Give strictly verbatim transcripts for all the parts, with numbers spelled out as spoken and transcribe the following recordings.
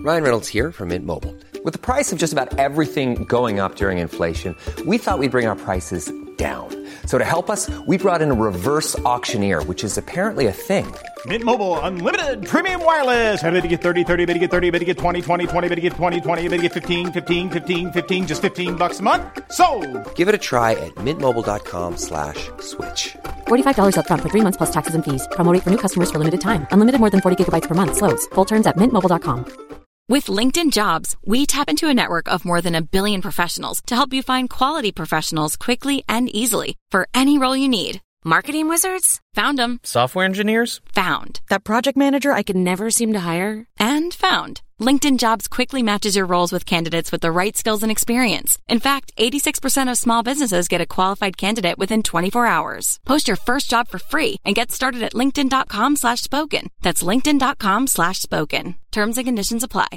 Ryan Reynolds here from Mint Mobile. With the price of just about everything going up during inflation, we thought we'd bring our prices down. So to help us, we brought in a reverse auctioneer, which is apparently a thing. Mint Mobile Unlimited Premium Wireless. How to get thirty, thirty, how to get thirty, how to get twenty, twenty, twenty, how to get twenty, twenty, how to get fifteen, fifteen, fifteen, fifteen, just fifteen bucks a month? Sold! Give it a try at mintmobile.com slash switch. forty-five dollars up front for three months plus taxes and fees. Promo rate for new customers for limited time. Unlimited more than forty gigabytes per month. Slows full terms at mint mobile dot com. With LinkedIn Jobs, we tap into a network of more than a billion professionals to help you find quality professionals quickly and easily for any role you need. Marketing wizards? Found them. Software engineers? Found. That project manager I could never seem to hire? And found. LinkedIn Jobs quickly matches your roles with candidates with the right skills and experience. In fact, eighty-six percent of small businesses get a qualified candidate within twenty-four hours. Post your first job for free and get started at linkedin.com slash spoken. That's linkedin.com slash spoken. Terms and conditions apply.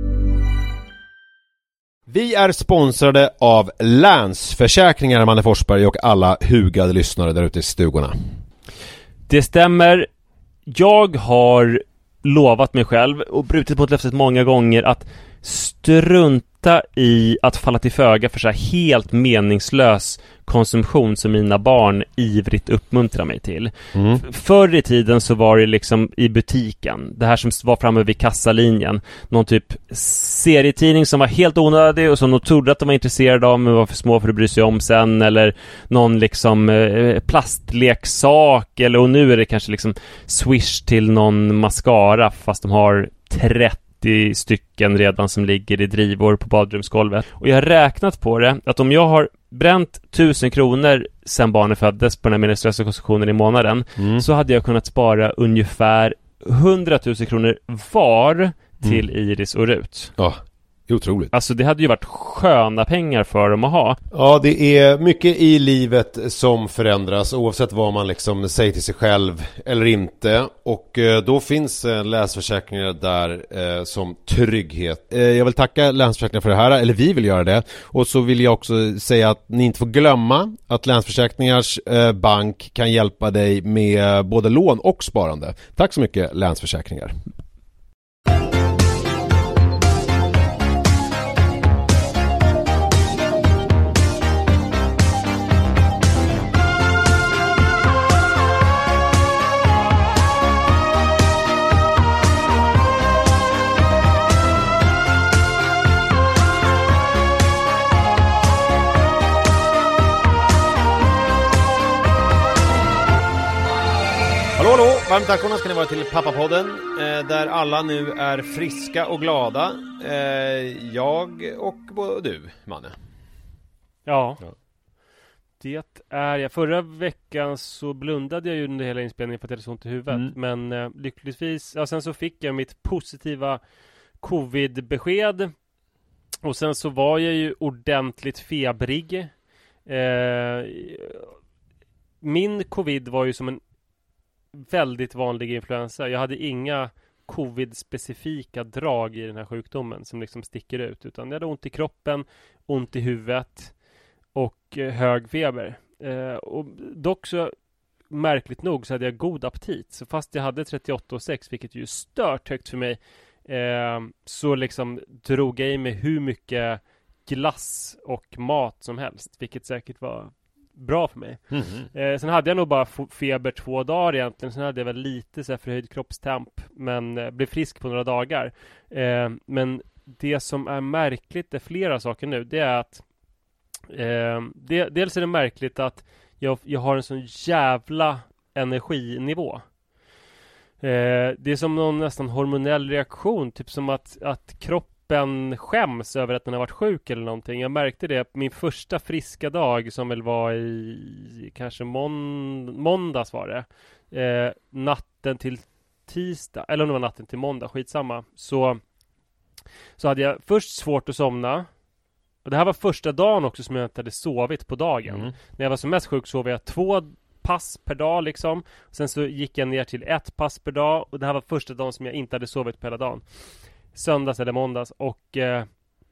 Vi är sponsrade av Länsförsäkringar, Manne Forsberg, och alla hugade lyssnare där ute i stugorna. Det stämmer. Jag har lovat mig själv och brutit mot löftet många gånger att strunta i att falla till föga för så här helt meningslös konsumtion som mina barn ivrigt uppmuntrar mig till. Mm. Förr i tiden så var det liksom i butiken, det här som var framme vid kassalinjen, någon typ serietidning som var helt onödig och som de trodde att de var intresserade av men var för små för att bry sig om sen, eller någon liksom eh, plastleksak, eller och nu är det kanske liksom Swish till någon mascara fast de har trettio stycken redan som ligger i drivor på badrumsgolvet. Och jag har räknat på det att om jag har bränt tusen kronor sen barnen föddes på den här meningslösa konsumtionen i månaden, mm. så hade jag kunnat spara ungefär hundratusen kronor var till mm. Iris och Rut. Ja, otroligt. Alltså det hade ju varit sköna pengar för dem att ha. Ja, det är mycket i livet som förändras oavsett vad man liksom säger till sig själv eller inte. Och eh, då finns eh, Länsförsäkringar där eh, som trygghet. Eh, jag vill tacka Länsförsäkringar för det här, eller vi vill göra det. Och så vill jag också säga att ni inte får glömma att Länsförsäkringars eh, bank kan hjälpa dig med både lån och sparande. Tack så mycket, Länsförsäkringar. Varmt välkomna ska ni vara till Pappapodden, eh, där alla nu är friska och glada. Eh, jag och du, Manne. Ja, ja, det är jag. Förra veckan så blundade jag ju under hela inspelningen för att jag hade så ont i huvudet. Mm. Men eh, lyckligtvis, ja, sen så fick jag mitt positiva covid-besked. Och sen så var jag ju ordentligt febrig. Eh, min covid var ju som en väldigt vanlig influensa. Jag hade inga covid-specifika drag i den här sjukdomen som liksom sticker ut, utan jag hade ont i kroppen, ont i huvudet och eh, hög feber. Eh, och dock så märkligt nog så hade jag god aptit. Så fast jag hade trettioåtta komma sex, vilket ju är stört högt för mig, eh, så liksom drog jag i mig hur mycket glass och mat som helst, vilket säkert var bra för mig. Mm-hmm. Eh, sen hade jag nog bara f- feber två dagar egentligen. Sen hade jag väl lite så här förhöjd kroppstemp, men eh, blev frisk på några dagar. Eh, men det som är märkligt är flera saker nu. Det är att eh, det, dels är det märkligt att jag, jag har en sån jävla energinivå. Eh, det är som någon nästan hormonell reaktion. Typ som att, att kroppen skäms över att den har varit sjuk eller någonting. Jag märkte det på min första friska dag, som väl var i kanske månd- måndags var det. Eh, natten till tisdag, eller om det var natten till måndag, skitsamma. Så, så hade jag först svårt att somna. Och det här var första dagen också som jag inte hade sovit på dagen. Mm. När jag var som mest sjuk sov jag två pass per dag liksom. Sen så gick jag ner till ett pass per dag. Och det här var första dagen som jag inte hade sovit på hela dagen. Söndags eller måndags. Och eh,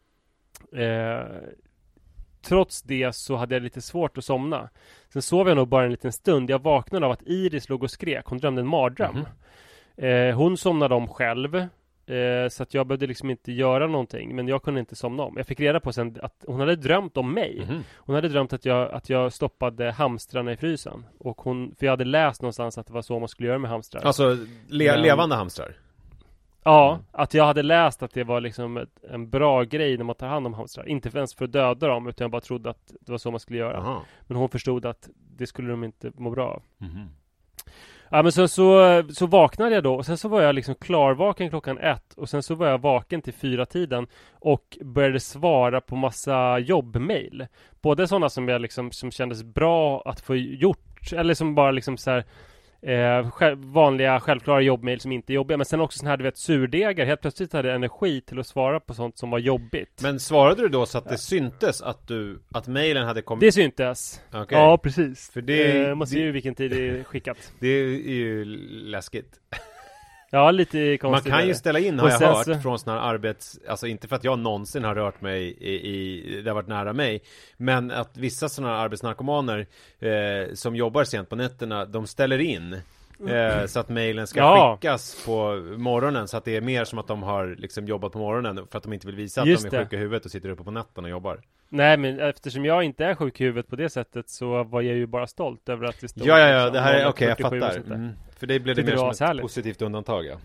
eh, trots det så hade jag lite svårt att somna. Sen sov jag nog bara en liten stund. Jag vaknade av att Iris låg och skrek. Hon drömde en mardröm. Mm. Eh, hon somnade om själv. Eh, så att jag behövde liksom inte göra någonting. Men jag kunde inte somna om. Jag fick reda på sen att hon hade drömt om mig. Mm. Hon hade drömt att jag, att jag stoppade hamstrarna i frysen. Och hon, för jag hade läst någonstans att det var så man skulle göra med hamstrar. Alltså le- men, levande hamstrar? Ja, mm. att jag hade läst att det var liksom ett, en bra grej när man tar hand om hamstrar. Inte ens för att döda dem, utan jag bara trodde att det var så man skulle göra. Aha. Men hon förstod att det skulle de inte må bra av. Mm. Ja, men så, så, så vaknade jag då. Och sen så var jag liksom klarvaken klockan ett. Och sen så var jag vaken till fyra tiden. Och började svara på massa jobbmail. Både sådana som jag liksom, som kändes bra att få gjort. Eller som bara liksom så här... Eh, själv, vanliga självklara jobbmail som inte är jobbiga. Men sen också sån här, du vet, surdegar. Helt plötsligt hade jag energi till att svara på sånt som var jobbigt. Men svarade du då så att det ja. syntes att du att mailen hade kommit? Det syntes. Okay. Ja, precis. För det eh, man ser ju vilken tid det är skickat. Det är ju läskigt. Ja, lite konstigt. Man kan ju ställa in, har jag hört, så... från sådana här arbets... Alltså inte för att jag någonsin har rört mig i... i det har varit nära mig. Men att vissa sådana här arbetsnarkomaner eh, som jobbar sent på nätterna, de ställer in eh, så att mejlen ska ja. skickas på morgonen. Så att det är mer som att de har liksom jobbat på morgonen för att de inte vill visa att Just de är sjuka i huvudet och sitter uppe på natten och jobbar. Nej, men eftersom jag inte är sjuk i huvudet på det sättet så var jag ju bara stolt över att det stod. Ja, ja, ja, det här är okej, okay, jag fattar. Mm. För det blev det mer det som ett ett positivt undantag, ja.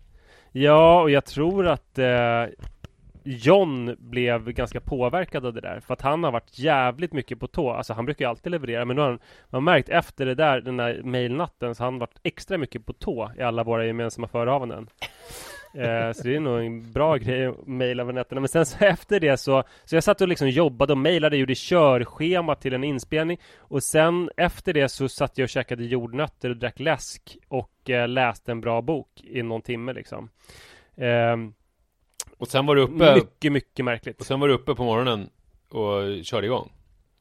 Ja, och jag tror att eh, John blev ganska påverkad av det där. För att han har varit jävligt mycket på tå. Alltså han brukar ju alltid leverera. Men nu har han, man har märkt efter det där, den där mailnatten, så har han varit extra mycket på tå i alla våra gemensamma förehavanden. Eh, så det är nog en bra grej att mejla över nätterna. Men sen så efter det så Så jag satt och liksom jobbade och mejlade, gjorde körschema till en inspelning. Och sen efter det så satt jag och käkade jordnötter och drack läsk. Och eh, läste en bra bok i någon timme liksom. eh, Och sen var du uppe Mycket, mycket märkligt. Och sen var du uppe på morgonen och körde igång.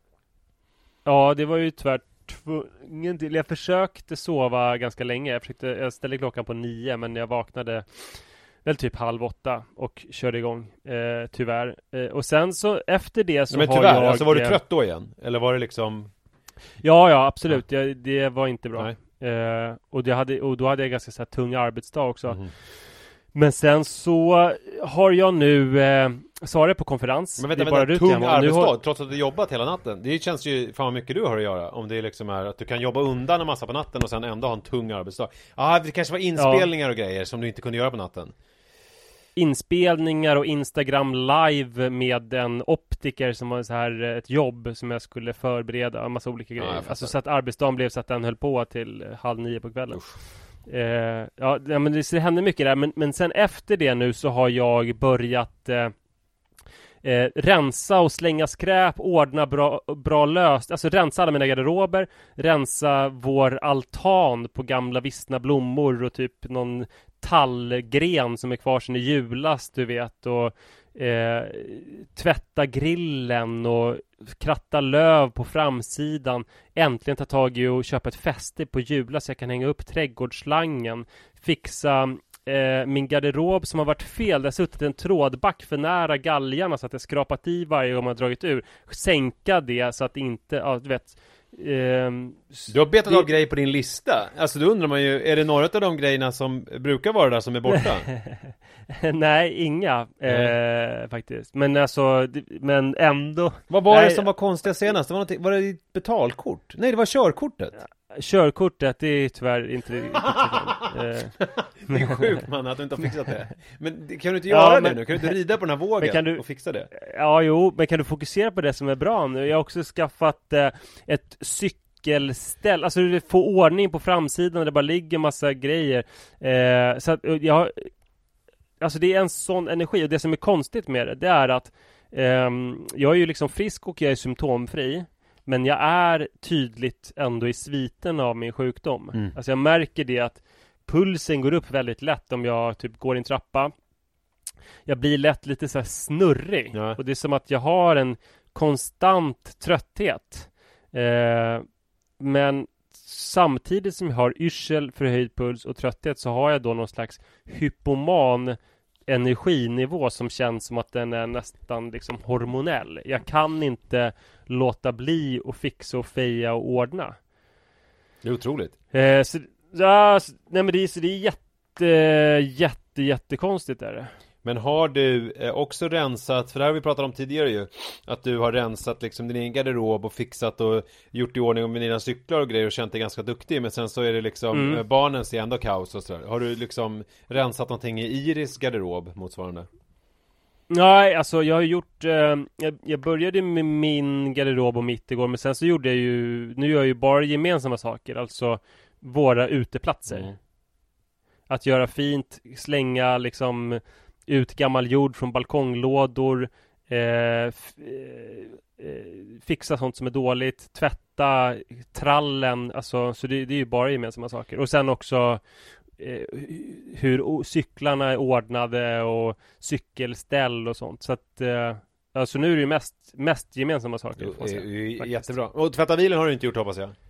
Ja, det var ju tvärt tvungen till. Jag försökte sova ganska länge. Jag, försökte, jag ställde klockan på nio, men jag vaknade väl typ halv åtta och körde igång, eh, tyvärr. Eh, och sen så efter det så men har tyvärr, jag... alltså var du trött då igen? Eller var det liksom... Ja, ja, absolut. Ja. Jag, det var inte bra. Eh, och, det hade, och då hade jag ganska så här tung arbetsdag också. Mm. Men sen så har jag nu eh, Sara på konferens. Men vänta, det är bara vänta, tung arbetsdag har... trots att du jobbat hela natten. Det känns ju fan vad mycket du har att göra. Om det liksom är att du kan jobba undan en massa på natten och sen ändå ha en tung arbetsdag. Ja, ah, det kanske var inspelningar ja. och grejer som du inte kunde göra på natten. Inspelningar och Instagram live med en optiker som var så här ett jobb som jag skulle förbereda, en massa olika grejer. Ja, alltså så att arbetsdagen blev så att den höll på till halv nio på kvällen. Usch. Eh, ja, men det, det hände mycket där. Men, men sen efter det nu så har jag börjat eh, eh, rensa och slänga skräp, ordna bra, bra löst. Alltså rensa alla mina garderober, rensa vår altan på gamla vissna blommor och typ någon tallgren som är kvar sedan i julas, du vet. Och eh, tvätta grillen och kratta löv på framsidan. Äntligen ta tag i och köpa ett fäste på julas så jag kan hänga upp trädgårdsslangen. Fixa eh, min garderob som har varit fel. Det har suttit en trådback för nära galgarna så att det skrapat i varje gång man dragit ur. Sänka det så att inte, ja, du vet. Um, du har betat det... av grejer på din lista. Alltså då undrar man ju, är det några av de grejerna som brukar vara där som är borta? Nej, inga mm. eh, faktiskt. Men alltså, men ändå. Vad var nej. det som var konstigt senast? Det var, något, var det ditt betalkort? Nej, det var körkortet. Körkortet, det är tyvärr inte riktigt. Det är sjukt, man, att du inte har fixat det. Men kan du inte göra ja, men, det nu? Kan du inte rida på den här vågen kan du, och fixa det? Ja, jo, men kan du fokusera på det som är bra nu? Jag har också skaffat eh, ett cykelställ. Alltså du får ordning på framsidan där det bara ligger massa grejer. Eh, så att jag har... Alltså det är en sån energi. Och det som är konstigt med det, det är att eh, jag är ju liksom frisk och jag är symptomfri. Men jag är tydligt ändå i sviten av min sjukdom. Mm. Alltså jag märker det att pulsen går upp väldigt lätt om jag typ går i en trappa. Jag blir lätt lite så här snurrig. Ja. Och det är som att jag har en konstant trötthet. Eh, men samtidigt som jag har yrsel, förhöjd puls och trötthet så har jag då någon slags hypoman energinivå som känns som att den är nästan liksom hormonell. Jag kan inte låta bli och fixa och feja och ordna. Det är otroligt. Eh, så, ja, så, nej men det är, så det är jätte, jätte jätte, jättekonstigt är det. Men har du eh, också rensat, för det här har vi pratat om tidigare ju, att du har rensat liksom din egen garderob och fixat och gjort i ordning med dina cyklar och grejer och känt dig ganska duktig, men sen så är det liksom mm. eh, barnen ser ändå kaos och sådär. Har du liksom rensat någonting i Iris garderob motsvarande? Nej, alltså jag har gjort eh, jag, jag började med min garderob och mitt igår, men sen så gjorde jag ju, nu gör jag ju bara gemensamma saker, alltså våra uteplatser. Mm. Att göra fint, slänga liksom ut gammal jord från balkonglådor, eh, f- eh, fixa sånt som är dåligt, tvätta trallen, alltså, så det, det är ju bara gemensamma saker. Och sen också eh, hur cyklarna är ordnade och cykelställ och sånt. Så att eh, alltså nu är det ju mest, mest gemensamma saker. Jo, säga, j- jättebra. Och tvätta bilen har du inte gjort, hoppas jag.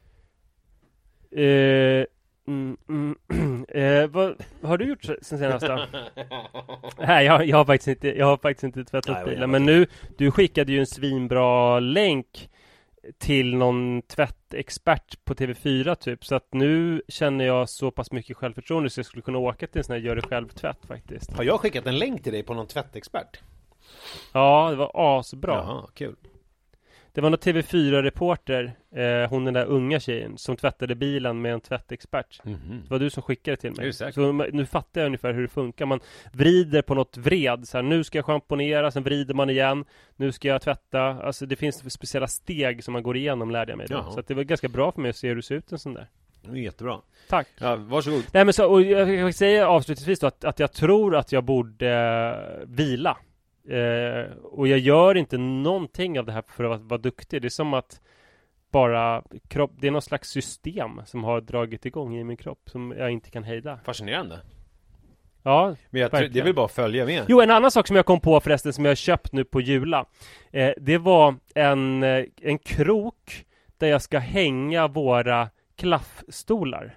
Eh, Mm, mm, eh, vad, vad har du gjort sen senast då? Nej, jag, jag har faktiskt inte Jag har faktiskt inte tvättat Nej, bilen. Men nu, du skickade ju en svinbra länk till någon tvättexpert på T V fyra typ. Så att nu känner jag så pass mycket självförtroende så jag skulle kunna åka till en sån här gör det själv tvätt faktiskt. Har jag skickat en länk till dig på någon tvättexpert? Ja, det var asbra. Jaha, kul. Det var någon T V fyra-reporter, eh, hon den där unga tjejen, som tvättade bilen med en tvättexpert. Mm-hmm. Det var du som skickade till mig. Så nu fattar jag ungefär hur det funkar. Man vrider på något vred. Så här, nu ska jag schamponera, sen vrider man igen. Nu ska jag tvätta. Alltså det finns speciella steg som man går igenom, lärde jag mig då. Så att det var ganska bra för mig att se hur det ser ut en sån där. Det är jättebra. Tack. Ja, varsågod. Nej, men så, och jag kan säga avslutningsvis då att, att jag tror att jag borde eh, vila. Eh, och jag gör inte någonting av det här för att vara duktig. Det är som att bara kropp, det är någon slags system som har dragit igång i min kropp som jag inte kan hejda. Fascinerande. Ja, men jag tror, det vill bara följa med. Jo, en annan sak som jag kom på förresten som jag har köpt nu på Jula. Eh, det var en, en krok där jag ska hänga våra klaffstolar.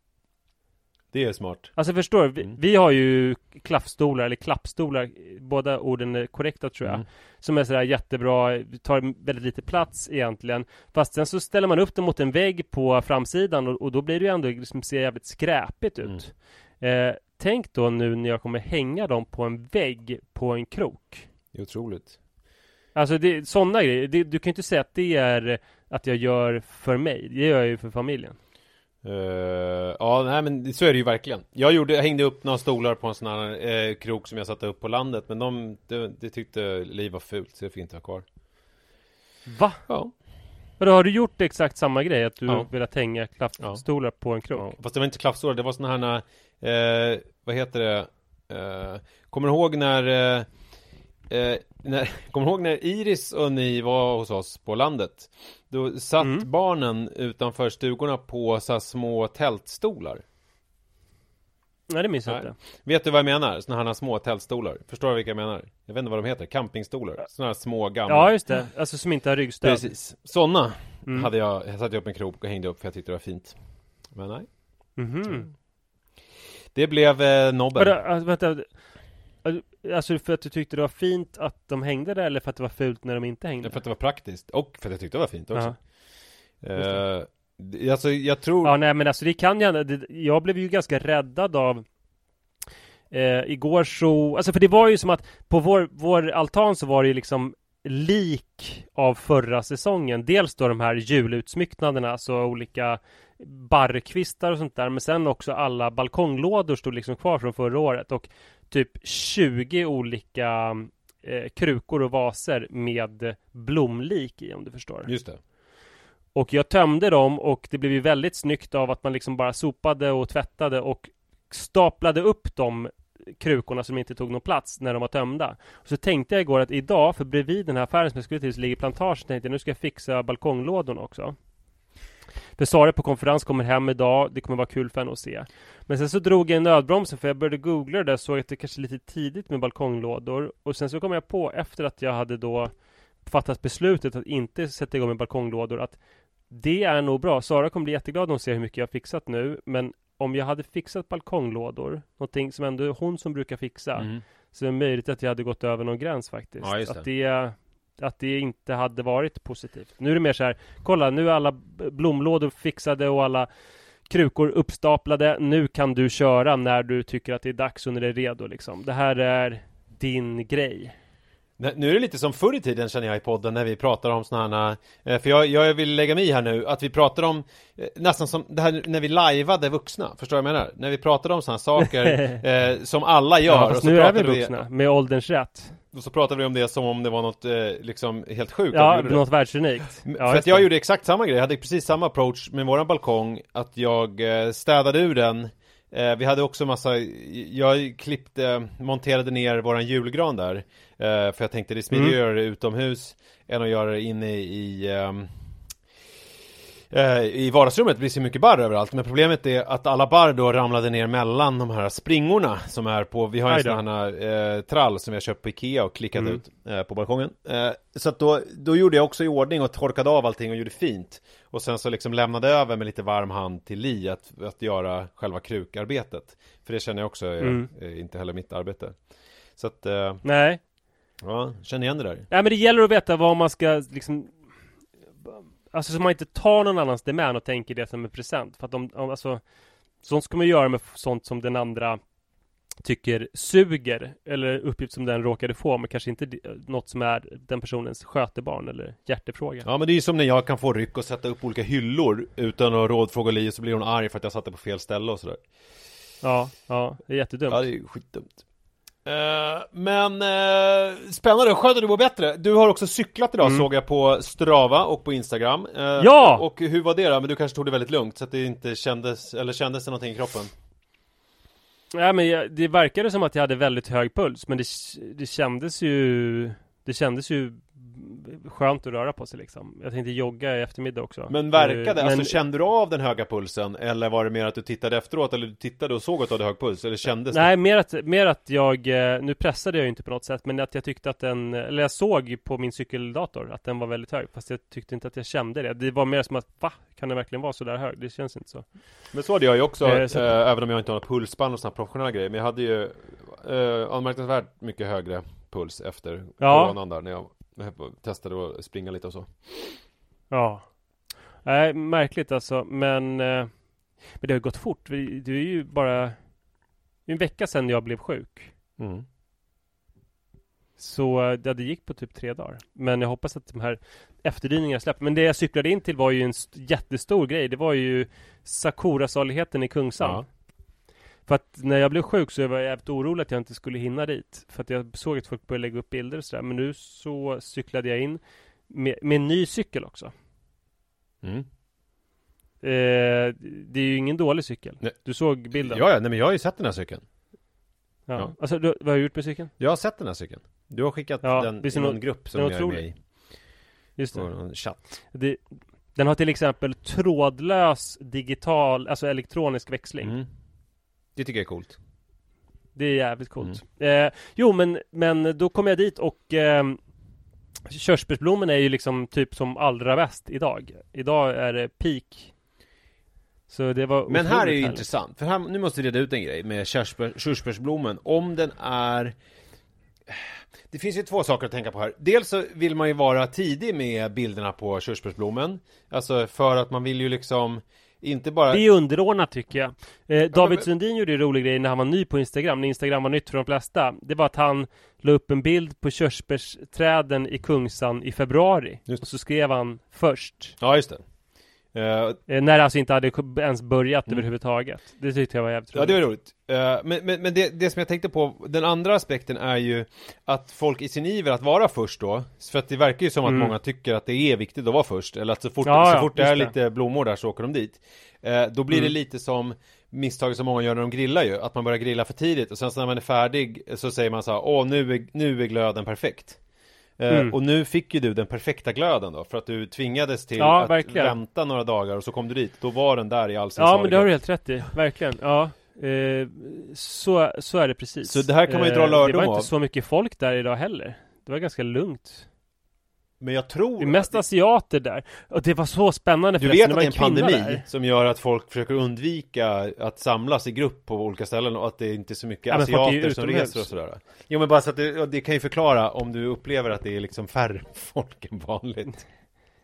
Det är smart. Alltså förstår vi, mm. vi har ju klaffstolar eller klappstolar, båda orden är korrekta tror jag, mm. som är sådär jättebra, tar väldigt lite plats egentligen, fast sen så ställer man upp dem mot en vägg på framsidan och, och då blir det ju ändå liksom, ser jävligt skräpigt ut. Mm. Eh, tänk då nu när jag kommer hänga dem på en vägg på en krok. Det är otroligt. Alltså det, sådana grejer, det, du kan ju inte säga att det är att jag gör för mig, det gör jag ju för familjen. Uh, ja, nej men så är det ju verkligen. Jag gjorde, jag hängde upp några stolar på en sån här eh, krok som jag satte upp på landet, men de, det, det tyckte Liv var fult så jag fick inte ha kvar. Va? Ja. Men då har du gjort exakt samma grej, att du ja. velat hänga klaffstolar ja. på en krok? Ja. Fast det var inte klaffstolar, det var såna här eh, vad heter det eh, kommer du ihåg när eh, eh, när, kommer du ihåg när Iris och ni var hos oss på landet? Då satt mm. barnen utanför stugorna på så här små tältstolar. Nej, det minns jag inte. Vet du vad jag menar? Såna här små tältstolar. Förstår du vilka jag menar? Jag vet inte vad de heter. Campingstolar. Såna här små gamla. Ja, just det. Alltså som inte har ryggstöd. Precis. Såna mm. hade jag. Jag satte upp en krok och hängde upp för jag tyckte det var fint. Men nej. Mm-hmm. Det blev eh, nobben. Vadå, alltså, vänta. Alltså för att du tyckte det var fint att de hängde där, eller för att det var fult när de inte hängde? Ja, för att det var praktiskt. Och för att jag tyckte det var fint också. Uh, alltså jag tror... Ja, nej men alltså det kan ju... Jag blev ju ganska räddad av... Eh, igår så... Alltså för det var ju som att på vår, vår altan så var det ju liksom lik av förra säsongen. Dels då de här julutsmycknaderna, alltså olika barrkvistar och sånt där. Men sen också alla balkonglådor stod liksom kvar från förra året. Och typ tjugo olika eh, krukor och vaser med blomlik i, om du förstår. Just det. Och jag tömde dem och det blev ju väldigt snyggt av att man liksom bara sopade och tvättade och staplade upp de krukorna som inte tog någon plats när de var tömda. Och så tänkte jag igår att idag, för bredvid den här affären som jag skulle till så ligger plantage, tänkte jag nu ska jag fixa balkonglådorna också. För Sara på konferens kommer hem idag. Det kommer vara kul för henne att se. Men sen så drog jag en nödbromsen för jag började googla det där. Såg att det kanske lite tidigt med balkonglådor. Och sen så kom jag på efter att jag hade då fattat beslutet att inte sätta igång med balkonglådor att det är nog bra. Sara kommer bli jätteglad när hon ser hur mycket jag har fixat nu. Men om jag hade fixat balkonglådor, någonting som ändå är hon som brukar fixa, mm. så är det möjligt att jag hade gått över någon gräns faktiskt. Ja, just det. Att det... Att det inte hade varit positivt. Nu är det mer så här, kolla, nu är alla blomlådor fixade och alla krukor uppstaplade. Nu kan du köra när du tycker att det är dags och när det är redo liksom. Det här är din grej. Nu är det lite som förr i tiden, känner jag, i podden när vi pratar om såna här, för jag, jag vill lägga mig i här nu, att vi pratar om nästan som det här när vi liveade vuxna, förstår jag vad jag menar? När vi pratade om såna här saker eh, som alla gör. Ja, fast och så nu är vi vi, vuxna, med ålderns rätt. Och så pratade vi om det som om det var något eh, liksom helt sjukt. Ja, något världsunikt. Ja, för att jag det. gjorde exakt samma grej, jag hade precis samma approach med våran balkong, att jag eh, städade ur den. Eh, vi hade också massa, jag klippte, monterade ner våran julgran där. Eh, för jag tänkte det är smidigare att göra det utomhus än att göra det inne i, um, eh, i vardagsrummet. Det blir så mycket barr överallt. Men problemet är att alla barr då ramlade ner mellan de här springorna som är på, vi har en sån här eh, trall som vi har köpt på Ikea och klickat mm. ut eh, på balkongen. Eh, så att då, då gjorde jag också i ordning och torkade av allting och gjorde fint. Och sen så liksom lämnade över med lite varm hand till Li att, att göra själva krukarbetet. För det känner jag också är, mm. är inte heller mitt arbete. Så att... Eh, Nej. Ja, känner igen det där. Ja, men det gäller att veta vad man ska liksom... Alltså så man inte tar någon annans demand och tänker det som en present. För att de, alltså... Sånt ska man göra med sånt som den andra tycker suger. Eller uppgift som den råkade få. Men kanske inte något som är den personens skötebarn eller hjärtefråga. Ja, men det är ju som när jag kan få ryck och sätta upp olika hyllor utan att rådfråga Li, så blir hon arg för att jag satte på fel ställe och sådär. Ja, ja, det är jättedumt. Ja, det är ju skitdumt. Uh, men uh, spännande, skönt att du var bättre. Du har också cyklat idag, mm. såg jag på Strava och på Instagram. uh, Ja! Och hur var det då? Men du kanske tog det väldigt lugnt så att det inte kändes, eller kändes det någonting i kroppen? Ja, men jag, det verkade som att jag hade väldigt hög puls. Men det, det kändes ju Det kändes ju skönt att röra på sig liksom. Jag tänkte jogga i eftermiddag också. Men verkade, men, alltså kände du av den höga pulsen? Eller var det mer att du tittade efteråt? Eller du tittade och såg att du hade hög puls? Eller kändes Nej, det? mer att, mer att jag, nu pressade jag ju inte på något sätt. Men att jag tyckte att den, eller jag såg på min cykeldator att den var väldigt hög. Fast jag tyckte inte att jag kände det. Det var mer som att, va? Kan det verkligen vara så där hög? Det känns inte så. Men så hade jag ju också, eh, så... äh, även om jag inte har något pulsband och sådana professionella grejer. Men jag hade ju äh, anmärkningsvärt mycket högre puls efter ja. coronan där när jag testade att springa lite och så. Ja. Nej, äh, märkligt alltså. Men, äh, men det har gått fort. Det är ju bara en vecka sedan jag blev sjuk. Mm. Så ja, det gick på typ tre dagar. Men jag hoppas att de här efterdyningarna släpper. Men det jag cyklade in till var ju en jättestor grej. Det var ju Sakura-saligheten i Kungsan. Ja. För att när jag blev sjuk så var jag jävligt orolig att jag inte skulle hinna dit. För att jag såg att folk började lägga upp bilder och sådär. Men nu så cyklade jag in med, med en ny cykel också. Mm. Eh, det är ju ingen dålig cykel. Nej. Du såg bilden. Ja, ja, nej, men jag har ju sett den här cykeln. Ja. Ja. Alltså, du, vad har du gjort med cykeln? Jag har sett den här cykeln. Du har skickat ja, den i någon grupp som jag är med i. Just det. En chatt. det. Den har till exempel trådlös digital, alltså elektronisk växling. Mm. Det tycker jag är coolt. Det är jävligt coolt. Mm. Eh, jo, men, men då kom jag dit och eh, körsbärsblommen är ju liksom typ som allra bäst idag. Idag är det peak. Så det var men här är ju härligt. Intressant. För här, nu måste vi reda ut en grej med körsbär, körsbärsblommen. Om den är... Det finns ju två saker att tänka på här. Dels så vill man ju vara tidig med bilderna på körsbärsblommen. Alltså för att man vill ju liksom... Inte bara... Det är underordnat tycker jag. Eh, David ja, Sundin gjorde en rolig grej när han var ny på Instagram. När Instagram var nytt för de flesta. Det var att han la upp en bild på körsbärsträden i Kungsan i februari. Just. Och så skrev han först. Ja, just det. Uh, eh, när det alltså inte hade ens börjat mm. överhuvudtaget. Det tyckte jag var jävligt roligt. Ja, det var roligt. Uh, men men, men det, det som jag tänkte på, den andra aspekten är ju att folk i sin iver att vara först då, för att det verkar ju som mm. att många tycker att det är viktigt att vara först, eller att så fort, ja, så ja, fort det är det. lite blommor där så åker de dit. Uh, då blir mm. det lite som misstag som många gör när de grillar ju, att man börjar grilla för tidigt och sen så när man är färdig så säger man så här: åh, nu är, nu är glöden perfekt. Mm. Och nu fick ju du den perfekta glöden då, för att du tvingades till ja, att verkligen. vänta några dagar och så kom du dit. Då var den där i all sin Ja, salighet. men det har du helt rätt i, verkligen. Ja, eh, så, så är det precis. Så det här kan man ju dra lärdom av. Det var inte av. så mycket folk där idag heller. Det var ganska lugnt. Men jag tror... Det är mest asiater där. Och det var så spännande. Du vet att det är en pandemi där som gör att folk försöker undvika att samlas i grupp på olika ställen och att det inte är så mycket ja, asiater som reser och sådär. Jo, men bara så att det, det kan ju förklara om du upplever att det är liksom färre folk än vanligt.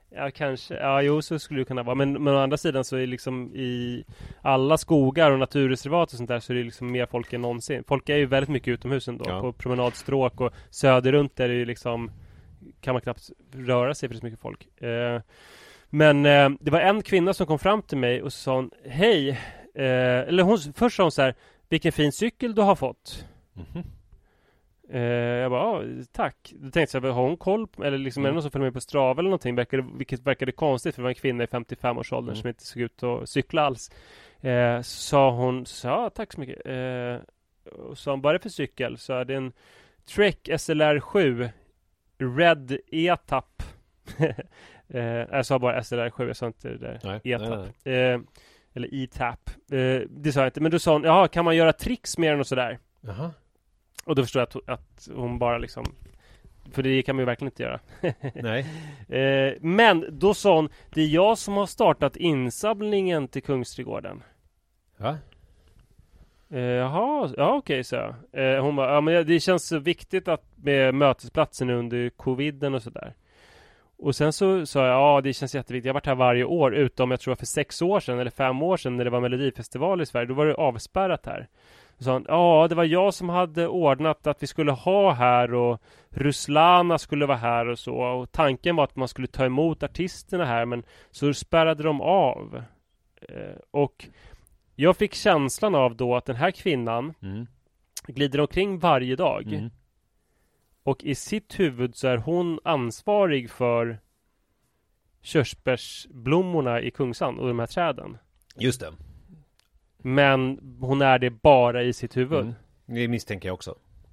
Ja, kanske. Ja, jo, så skulle det kunna vara. Men, men å andra sidan så är liksom i alla skogar och naturreservat och sånt där så är det liksom mer folk än någonsin. Folk är ju väldigt mycket utomhus ändå. Ja. På promenadstråk och söder runt är det ju liksom, kan man knappt röra sig för så mycket folk. Eh, men eh, det var en kvinna som kom fram till mig och sa hon, hej. Eh, eller hon, först sa hon så här, vilken fin cykel du har fått. Mm-hmm. Uh, jag bara, ah, tack. Då tänkte jag, har hon koll på, eller liksom mm. är det någon som följer med på Strava eller någonting, verkade, vilket verkade konstigt för det var en kvinna i femtiofem-årsåldern mm. som inte såg ut att cykla alls. Uh, sa hon, så ah, tack så mycket. Uh, och sa hon, vad är det för cykel? Så är det en Trek S L R sju Red E-tapp. uh, jag sa bara S L R sju, jag sa inte det där nej, E-tapp. Nej, nej. Uh, eller E-tapp. Uh, det sa jag inte, men då sa hon, jaha, kan man göra tricks med den och sådär? Jaha. Och då förstår jag att, att hon bara liksom, för det kan man ju verkligen inte göra. Nej. eh, men då sa hon, det är jag som har startat insamlingen till Kungsträdgården. Ja? Eh, jaha, ja okej, så eh, hon bara, ja men det känns så viktigt att med mötesplatsen under coviden och sådär. Och sen så sa jag, ja det känns jätteviktigt. Jag har varit här varje år, utom jag tror för sex år sedan eller fem år sedan när det var Melodifestival i Sverige. Då var det avspärrat här. Så han, ja det var jag som hade ordnat att vi skulle ha här och Ruslana skulle vara här och så. Och tanken var att man skulle ta emot artisterna här, men så spärrade de av. Eh, och jag fick känslan av då att den här kvinnan mm. glider omkring varje dag. Mm. Och i sitt huvud så är hon ansvarig för körsbärsblommorna i Kungsan och de här träden. Just det. Men hon är det bara i sitt huvud. Mm. Det misstänker jag också.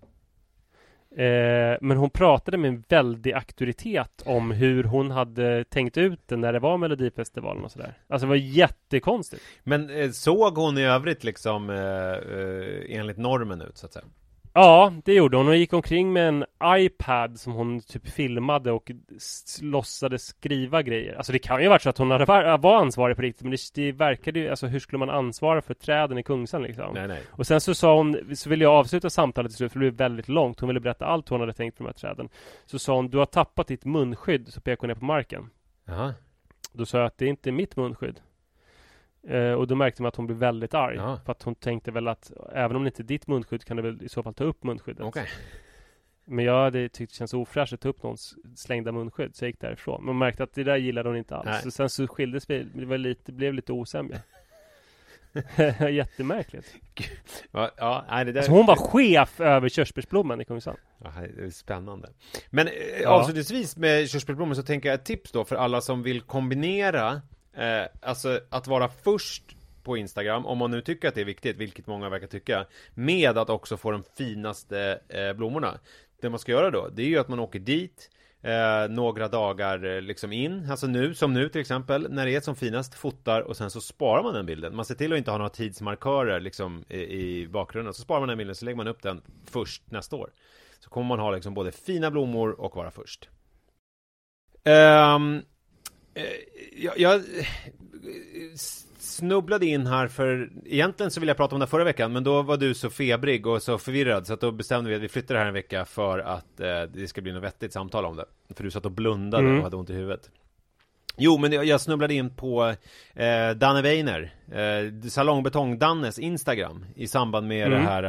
Eh, men hon pratade med en väldig auktoritet om hur hon hade tänkt ut det när det var Melodifestivalen och sådär. Alltså det var jättekonstigt. Men eh, såg hon i övrigt liksom eh, eh, enligt normen ut så att säga? Ja, det gjorde hon. Hon gick omkring med en iPad som hon typ filmade och låtsades skriva grejer. Alltså det kan ju varit så att hon hade var, var ansvarig på riktigt, men det, det verkade ju, alltså hur skulle man ansvara för träden i Kungsan liksom? Nej, nej. Och sen så sa hon, så ville jag avsluta samtalet till slut för det blev väldigt långt. Hon ville berätta allt hon hade tänkt för de här träden. Så sa hon, du har tappat ditt munskydd, så pekade hon ner på marken. Jaha. Då sa jag att det är inte mitt munskydd. Uh, och då märkte man att hon blev väldigt arg. Ja. För att hon tänkte väl att även om det inte är ditt munskydd kan du väl i så fall ta upp munskyddet. Okay. Men jag hade tyckt det känns ofräscht att ta upp någons slängda munskydd, så jag gick därifrån. Men man märkte att det där gillade hon inte alls. Så sen så skildes vi, det var lite, blev lite osämja. Jättemärkligt. Ja, ja, nej, det där... alltså hon var chef över körsbärsblomman i Kungsan. Ja, det är spännande. Men ja. avslutningsvis med körsbärsblomman så tänker jag ett tips då för alla som vill kombinera Eh, alltså att vara först på Instagram, om man nu tycker att det är viktigt, vilket många verkar tycka, med att också få de finaste eh, blommorna. Det man ska göra då, det är ju att man åker dit eh, några dagar eh, liksom in, alltså nu, som nu till exempel, när det är som finast, fotar och sen så sparar man den bilden. Man ser till att inte ha några tidsmarkörer liksom i, i bakgrunden, så sparar man den bilden, så lägger man upp den först nästa år. Så kommer man ha liksom både fina blommor och vara först. Ehm um, Jag, jag snubblade in här för egentligen så ville jag prata om det förra veckan, men då var du så febrig och så förvirrad så att då bestämde vi att vi flyttar det här en vecka för att eh, det ska bli något vettigt samtal om det. För du satt och blundade mm. och hade ont i huvudet. Jo, men jag, jag snubblade in på eh, Danne Weiner, eh, Salongbetong-Dannes Instagram i samband med mm. det här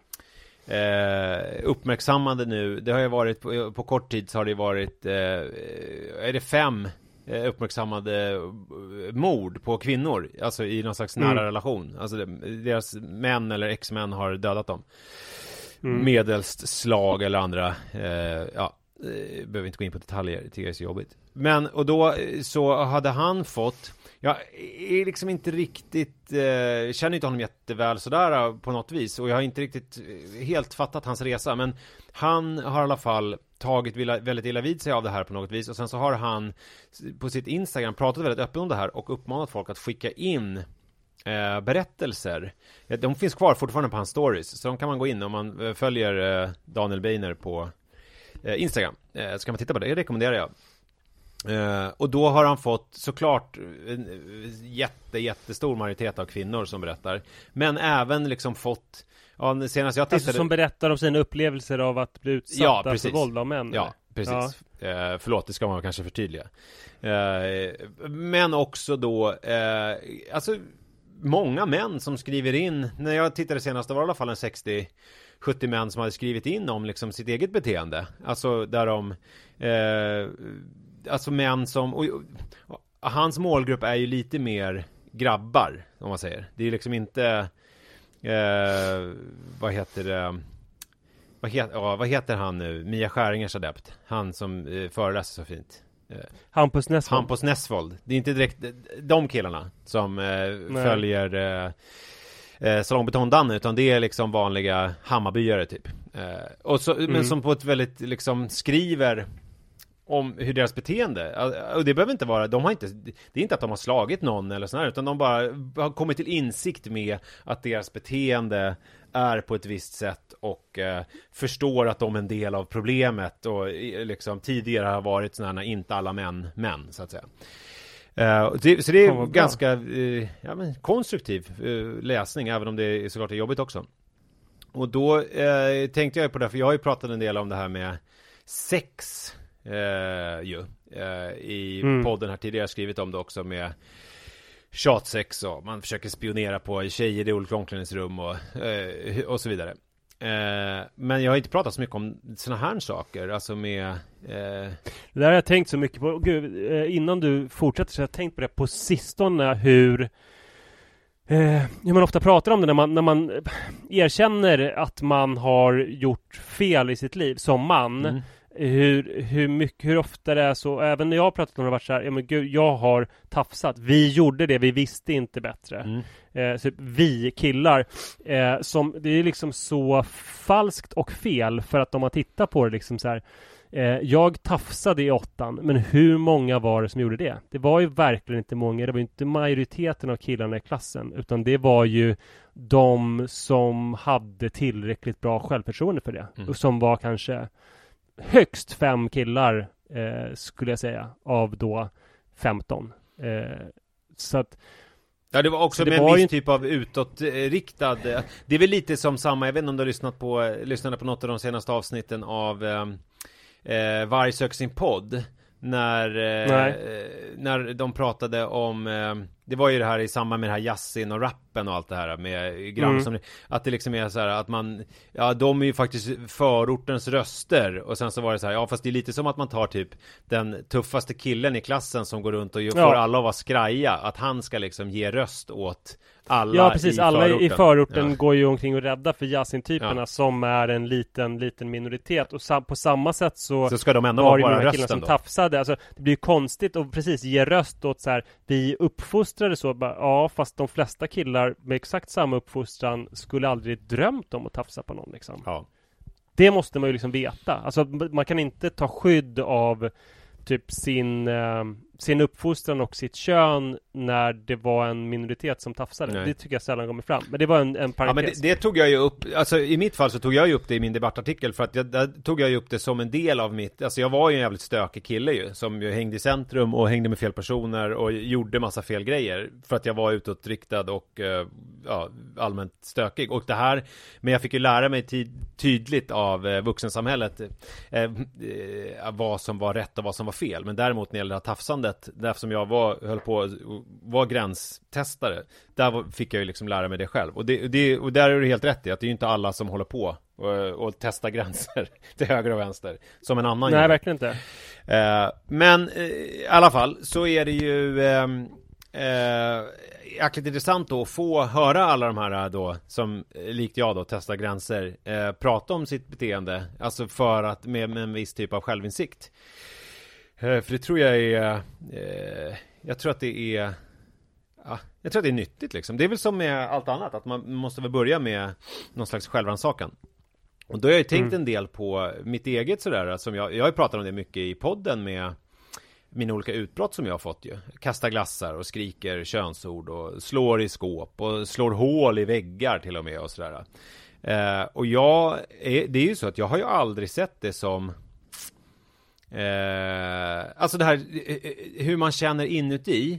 eh, uppmärksammande nu. Det har ju varit på, på kort tid så har det varit eh, är det fem uppmärksammade mord på kvinnor, alltså i någon slags nära mm. relation, alltså deras män eller ex-män har dödat dem mm. medelst slag eller andra eh, ja, eh, behöver inte gå in på detaljer, det tycker jag är så jobbigt. Men, och då så hade han fått, jag är liksom inte riktigt eh, känner inte honom jätteväl sådär på något vis, och jag har inte riktigt helt fattat hans resa, men han har i alla fall tagit väldigt illa vid sig av det här på något vis, och sen så har han på sitt Instagram pratat väldigt öppet om det här och uppmanat folk att skicka in eh, berättelser. De finns kvar fortfarande på hans stories, så de kan man gå in om man följer eh, Daniel Weiner på eh, Instagram, eh, så kan man titta på det, det rekommenderar jag. Uh, och då har han fått såklart en jätte, jättestor majoritet av kvinnor som berättar, men även liksom fått ja, senast jag tittade... alltså som berättar om sina upplevelser av att bli utsatta ja, för våld av män. Ja, precis. Ja. Eh, förlåt, det ska man kanske förtydliga. Eh, men också då, eh, alltså många män som skriver in, när jag tittade senast, det var i alla fall en sextio sjuttio män som hade skrivit in om liksom sitt eget beteende. Alltså där de, eh, alltså män som, och, och, hans målgrupp är ju lite mer grabbar, om man säger. Det är liksom inte, eh, vad heter det, vad heter, ja, vad heter han nu? Mia Skäringers adept. Han som eh, föreläser så fint. Eh, Hampus Nessvold. Hampus Nessvold. Det är inte direkt de killarna som eh, följer eh, eh, Salongbetong-Danne, utan det är liksom vanliga Hammarbyare typ. Eh, och så, mm. Men som på ett väldigt liksom skriver om hur deras beteende, och det behöver inte vara, de har inte, det är inte att de har slagit någon eller sådär, utan de bara har kommit till insikt med att deras beteende är på ett visst sätt och eh, förstår att de är en del av problemet och liksom tidigare har varit sådana inte alla män, män så att säga. Eh, det, så det är ganska eh, ja, men, konstruktiv eh, läsning, även om det är såklart är jobbigt också. Och då eh, tänkte jag på det, för jag har ju pratat en del om det här med sex Uh, ju, uh, i mm. podden här tidigare, skrivit om det också med tjatsex och man försöker spionera på tjejer i olika omklädningsrum och, uh, och så vidare. Uh, men jag har inte pratat så mycket om såna här saker, alltså med uh... det där har jag tänkt så mycket på. Gud, innan du fortsätter så har jag tänkt på det på sistone, hur Eh, hur man ofta pratar om det när man, när man erkänner att man har gjort fel i sitt liv som man. Mm. Hur, hur mycket, hur ofta det är så, även när jag har pratat om det, har varit så här, ja men gud, jag har tafsat, vi gjorde det, vi visste inte bättre. Mm. Eh, så vi killar, eh, som, det är liksom så falskt och fel, för att om man tittar på det liksom så här, eh, jag tafsade i åttan, men hur många var det som gjorde det? Det var ju verkligen inte många, det var inte majoriteten av killarna i klassen, utan det var ju de som hade tillräckligt bra självförtroende för det, mm. och som var kanske högst fem killar eh, skulle jag säga, av då femton. Eh, så att ja, det var också det med var en viss ju... typ av utåtriktad. Det är väl lite som samma, jag vet inte om du har lyssnat på, lyssnade på något av de senaste avsnitten av eh, Varg söker sin podd. När, eh, när de pratade om eh, det var ju det här i samband med det här jazzin och rappen och allt det här med Gram, mm. som, att det liksom är så här att man, ja de är ju faktiskt förortens röster, och sen så var det så här, ja fast det är lite som att man tar typ den tuffaste killen i klassen som går runt och får ja. alla att vara skraja, att han ska liksom ge röst åt alla. Ja precis, i alla förorten. i förorten ja. går ju omkring och rädda för jazzin-typerna, ja. som är en liten liten minoritet, och sam- på samma sätt så, så ska de ändå var vara det bara killarna som då. tafsade. Alltså, det blir ju konstigt att precis ge röst åt så här, vi uppfostrade så, bara, ja fast de flesta killar med exakt samma uppfostran skulle aldrig drömt om att tafsa på någon liksom. Ja. Det måste man ju liksom veta. Alltså man kan inte ta skydd av typ sin, eh, sin uppfostran och sitt kön när det var en minoritet som tafsade. Nej. Det tycker jag sällan kommer fram. Men det var en, en parentes. Ja, men det, det tog jag ju upp, alltså i mitt fall så tog jag ju upp det i min debattartikel, för att jag, där tog jag ju upp det som en del av mitt, alltså jag var ju en jävligt stökig kille ju, som ju hängde i centrum och hängde med fel personer och gjorde massa fel grejer för att jag var utåtriktad och eh, ja, allmänt stökig. Och det här, men jag fick ju lära mig ty- tydligt av eh, vuxensamhället eh, eh, vad som var rätt och vad som var fel. Men däremot när det gäller tafsandet, därför som jag var, höll på var gränstestare, där fick jag ju liksom lära mig det själv. Och, det, det, och där är du helt rätt i att det är ju inte alla som håller på och, och testar gränser till höger och vänster som en annan Nej, gör. verkligen inte. Eh, men eh, i alla fall så är det ju eh, eh, jäkligt intressant då att få höra alla de här då, som likt jag då testar gränser, eh, prata om sitt beteende, alltså för att med, med en viss typ av självinsikt. Eh, för det tror jag är eh, jag tror att det är ja, jag tror att det är nyttigt liksom. Det är väl som med allt annat, att man måste väl börja med någon slags självrannsakan. Och då har jag ju tänkt mm. en del på mitt eget sådär, som jag, jag har ju pratat om det mycket i podden med mina olika utbrott som jag har fått ju. Kastar glassar och skriker könsord och slår i skåp och slår hål i väggar till och med och sådär. Eh, och jag, det är ju så att jag har ju aldrig sett det som eh, alltså det här hur man känner inuti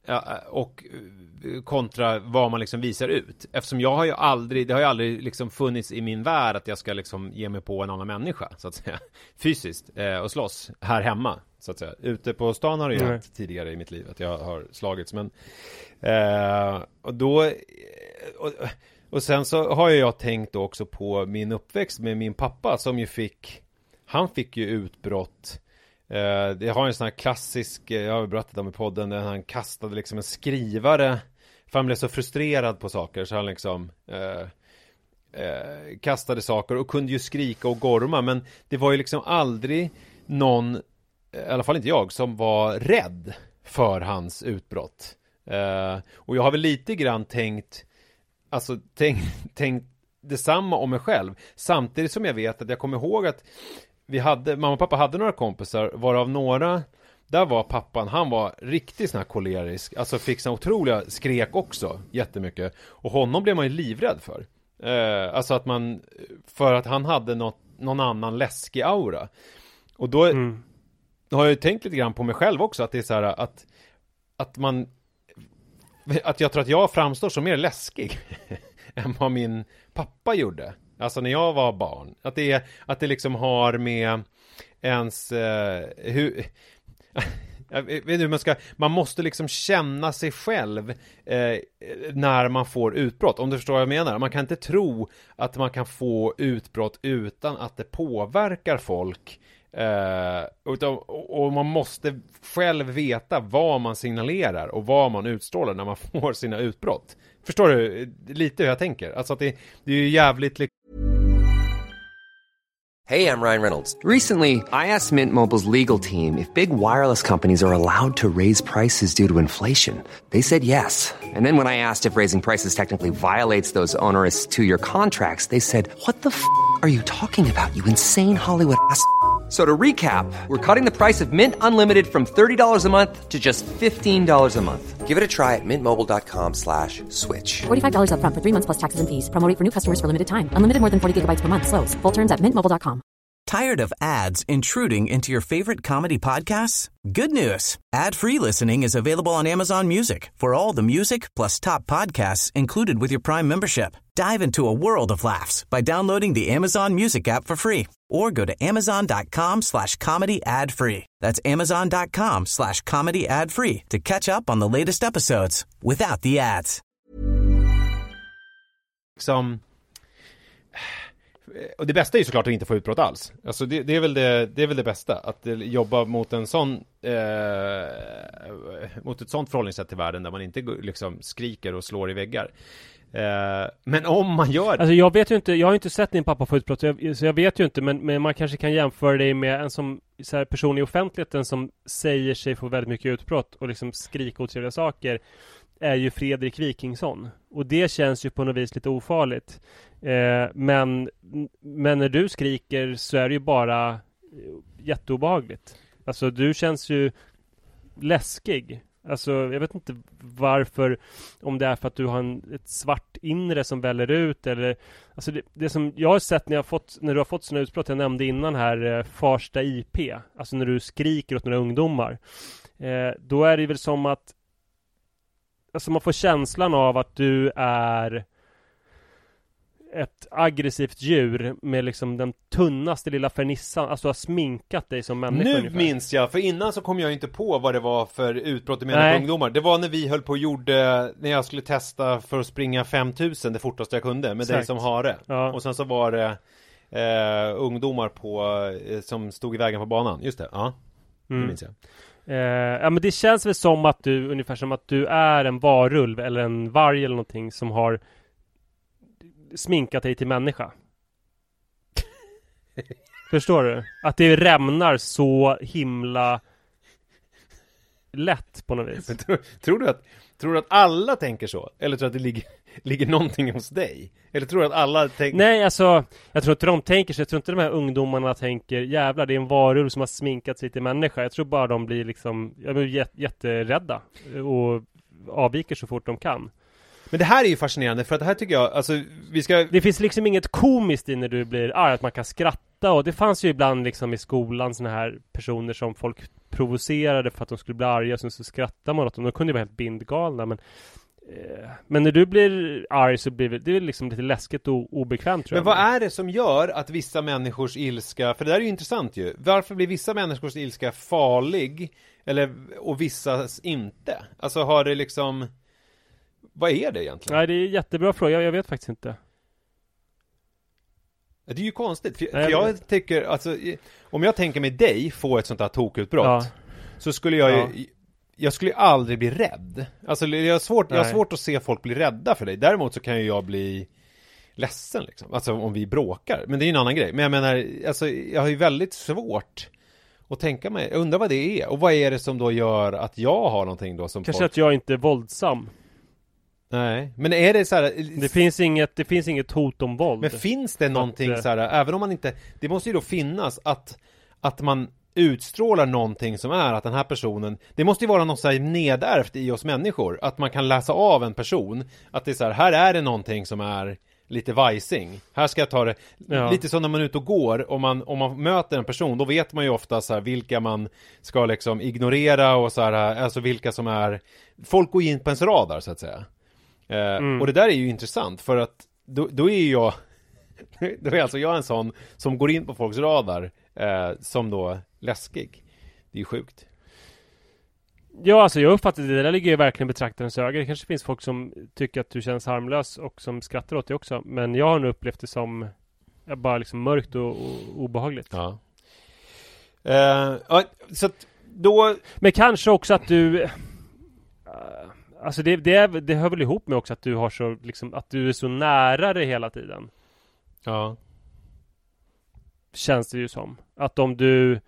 och kontra vad man liksom visar ut. Eftersom jag har ju aldrig, det har ju aldrig liksom funnits i min värld att jag ska liksom ge mig på en annan människa, så att säga, fysiskt, eh, och slåss här hemma, så att säga. Ute på stan har det ju mm. hänt tidigare i mitt liv att jag har slagits, men eh, och då och, och sen så har jag tänkt också på min uppväxt med min pappa som ju fick, han fick ju utbrott. Uh, det har en sån här klassisk, jag har berättat om i podden, där han kastade liksom en skrivare för han blev så frustrerad på saker så han liksom uh, uh, kastade saker och kunde ju skrika och gorma, men det var ju liksom aldrig någon, i alla fall inte jag, som var rädd för hans utbrott. Uh, och jag har väl lite grann tänkt, alltså tänkt, tänkt detsamma om mig själv, samtidigt som jag vet att jag kommer ihåg att vi hade, mamma och pappa hade några kompisar, varav några, där var pappan, han var riktigt sån här kolerisk, alltså fick såna otroliga skrek också, jättemycket, och honom blev man ju livrädd för. Eh, alltså att man, för att han hade något, någon annan läskig aura. Och då, mm. då har jag ju tänkt lite grann på mig själv också, att det är så här att, att man, att jag tror att jag framstår som mer läskig än vad min pappa gjorde. Alltså när jag var barn. Att det, är, att det liksom har med ens... Eh, hur, jag vet inte hur man ska... Man måste liksom känna sig själv eh, när man får utbrott. Om du förstår vad jag menar. Man kan inte tro att man kan få utbrott utan att det påverkar folk. Eh, utan, och, och man måste själv veta vad man signalerar och vad man utstrålar när man får sina utbrott. Förstår du lite hur jag tänker? Alltså att det, det är ju jävligt... Hey, I'm Ryan Reynolds. Recently, I asked Mint Mobile's legal team if big wireless companies are allowed to raise prices due to inflation. They said yes. And then when I asked if raising prices technically violates those onerous two-year contracts, they said, what the f*** are you talking about, you insane Hollywood ass f- So to recap, we're cutting the price of Mint Unlimited from thirty dollars a month to just fifteen dollars a month. Give it a try at mintmobile.com slash switch. forty-five dollars up front for three months plus taxes and fees. Promo rate for new customers for limited time. Unlimited more than forty gigabytes per month. Slows full terms at mint mobile dot com. Tired of ads intruding into your favorite comedy podcasts? Good news. Ad-free listening is available on Amazon Music for all the music plus top podcasts included with your Prime membership. Dive into a world of laughs by downloading the Amazon Music app for free or go to amazon.com slash comedy ad free. That's amazon.com slash comedy ad free to catch up on the latest episodes without the ads. Som... Och det bästa är ju såklart att inte få utbrott alls. Alltså det, det, är väl det, det är väl det bästa. Att jobba mot en sån eh, mot ett sånt förhållningssätt till världen där man inte liksom skriker och slår i väggar. Eh, men om man gör... Alltså jag vet ju inte, jag har inte sett din pappa få utbrott, så jag, så jag vet ju inte, men, men man kanske kan jämföra dig med en som, så här, person i offentligheten som säger sig få väldigt mycket utbrott och liksom skrika otrevliga saker, är ju Fredrik Wikingsson. Och det känns ju på något vis lite ofarligt. Eh, men, men när du skriker så är det ju bara jätteobehagligt. Alltså du känns ju läskig. Alltså jag vet inte varför, om det är för att du har en, ett svart inre som väller ut eller, alltså det, det som jag har sett när, jag fått, när du har fått sådana utbrott, jag nämnde innan här eh, Farsta I P, alltså när du skriker åt några ungdomar, eh, då är det väl som att, alltså man får känslan av att du är ett aggressivt djur med liksom den tunnaste lilla fernissan. Alltså har sminkat dig som människa. Nu ungefär. minns jag, för innan så kom jag inte på vad det var för utbrott med ungdomar. Det var när vi höll på och gjorde, när jag skulle testa för att springa fem tusen det fortaste jag kunde med dig som hare. Ja. Och sen så var det eh, ungdomar på, eh, som stod i vägen på banan. Just det, ja. Mm. Det minns jag. Eh, ja men det känns väl som att du, ungefär som att du är en varulv eller en varg eller någonting som har sminkat dig till människa. Förstår du? Att det rämnar så himla lätt på något vis. tror, tror, du att, tror du att alla tänker så? Eller tror du att det ligger, ligger någonting hos dig? Eller tror du att alla tänker... Nej, alltså, jag tror inte de tänker så. Jag tror inte de här ungdomarna tänker, jävlar, det är en varulv som har sminkat sig till människa. Jag tror bara de blir liksom, jag blir jätt, jätterädda och avviker så fort de kan. Men det här är ju fascinerande, för att det här tycker jag, alltså vi ska... Det finns liksom inget komiskt i när du blir arg, att man kan skratta, och det fanns ju ibland liksom i skolan såna här personer som folk provocerade för att de skulle bli arga, och sen så skrattar man åt dem. De kunde ju vara helt bindgalna, men eh, men när du blir arg så blir det, det är liksom lite läskigt och obekvämt, tror jag. Men vad är det som gör att vissa människors ilska, för det där är ju intressant ju, varför blir vissa människors ilska farlig eller, och vissa inte? Alltså har det liksom, vad är det egentligen? Nej, det är en jättebra fråga, jag, jag vet faktiskt inte. Det är ju konstigt, för, Nej, för jag vet. tycker, alltså, om jag tänker mig dig få ett sånt här tokutbrott, Ja. så skulle jag ju, Ja. jag skulle ju aldrig bli rädd. Alltså jag har, svårt, jag har Nej. svårt att se folk bli rädda för dig. Däremot så kan ju jag bli ledsen liksom. Alltså om vi bråkar. Men det är ju en annan grej. Men jag menar, alltså jag har ju väldigt svårt att tänka mig, jag undrar vad det är. Och vad är det som då gör att jag har någonting då som Kanske folk... att jag inte är våldsam. Nej, men är det så här... Det finns inget, det finns inget hot om våld. Men finns det någonting att, så här, även om man inte, det måste ju då finnas att, att man utstrålar någonting som är att den här personen, det måste ju vara något så här nedärvt i oss människor, att man kan läsa av en person, att det är så här, här är det någonting som är lite vajsing, här ska jag ta det, Ja. lite som när man är ute och går, om man, om man möter en person, då vet man ju ofta så här, vilka man ska liksom ignorera och så här, alltså vilka som är, folk går in på ens radar så att säga. Eh, Mm. och det där är ju intressant, för att då, då är jag då är alltså jag en sån som går in på folks radar eh, som då läskig. Det är ju sjukt. Ja, alltså jag uppfattar det, det där ligger ju verkligen i betraktarens öga. Det kanske finns folk som tycker att du känns harmlös och som skrattar åt dig också. Men jag har nog upplevt det som ja, bara liksom mörkt och, och obehagligt. Ja. Eh, ja, så att då... Men kanske också att du... Uh, alltså det, det, är, det hör väl ihop med också att du har så liksom, att du är så nära det hela tiden. Ja. Känns det ju som. Att om du...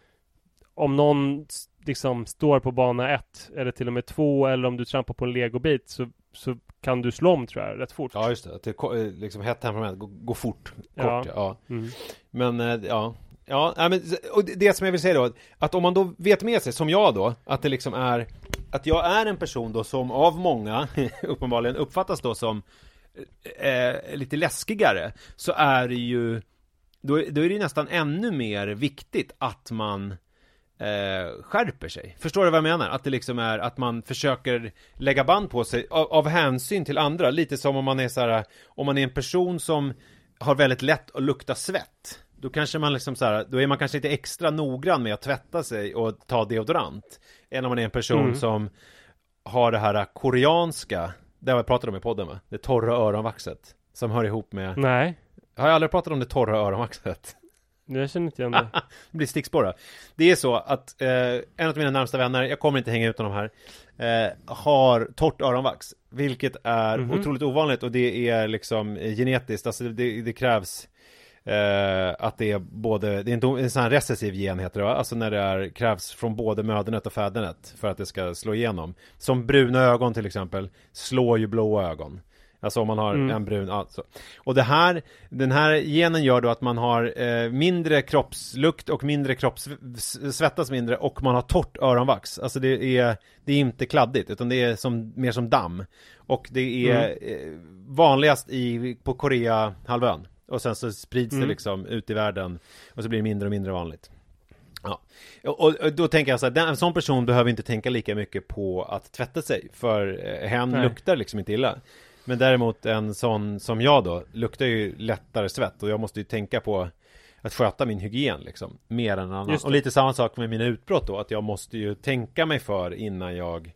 Om någon liksom står på bana ett eller till och med två, eller om du trampar på en legobit, så, så kan du slå om, tror jag, rätt fort. Ja, just det. Att det är liksom hett temperament, gå, gå fort, kort, Ja. ja. ja. Mm. Men, eh, ja. Ja, nej, men, och det- det som jag vill säga då, att om man då vet med sig, som jag då, att det liksom är, att jag är en person då som av många uppenbarligen uppfattas då som eh, lite läskigare, så är det ju, då, då är det ju nästan ännu mer viktigt att man eh, skärper sig. Förstår du vad jag menar? Att det liksom är att man försöker lägga band på sig av, av hänsyn till andra, lite som om man är så här, om man är en person som har väldigt lätt att lukta svett, då kanske man liksom så här, då är man kanske lite extra noggrann med att tvätta sig och ta deodorant, än om man är en person Mm. som har det här koreanska, det har jag pratat om i podden, va? Det torra öronvaxet som hör ihop med, Nej, har jag aldrig pratat om det torra öronvaxet? jag känner inte igen det. Det blir stickspåra. Det är så att eh, en av mina närmsta vänner, jag kommer inte hänga ut honom här, eh, har torrt öronvax, vilket är Mhm. otroligt ovanligt, och det är liksom eh, genetiskt, alltså det, det krävs eh, att det är både, det är en, en sån här recessiv gen heter det, va? Alltså när det är, krävs från både mödernet och fädernet för att det ska slå igenom. Som bruna ögon till exempel slår ju blå ögon. Alltså om man har Mm. en brun, alltså. Och det här, den här genen gör då att man har eh, mindre kroppslukt och mindre kropps, svettas mindre, och man har torrt öronvax. Alltså det är, det är inte kladdigt, utan det är som, mer som damm. Och det är Mm. eh, vanligast i, på Korea-halvön. Och sen så sprids Mm. det liksom ut i världen, och så blir det mindre och mindre vanligt. Ja. Och, och då tänker jag så här, den, en sån person behöver inte tänka lika mycket på att tvätta sig, för eh, hen Nej. luktar liksom inte illa. Men däremot en sån som jag då luktar ju lättare svett, och jag måste ju tänka på att sköta min hygien liksom, mer än annan. Just det. Och lite samma sak med mina utbrott då, att jag måste ju tänka mig för innan jag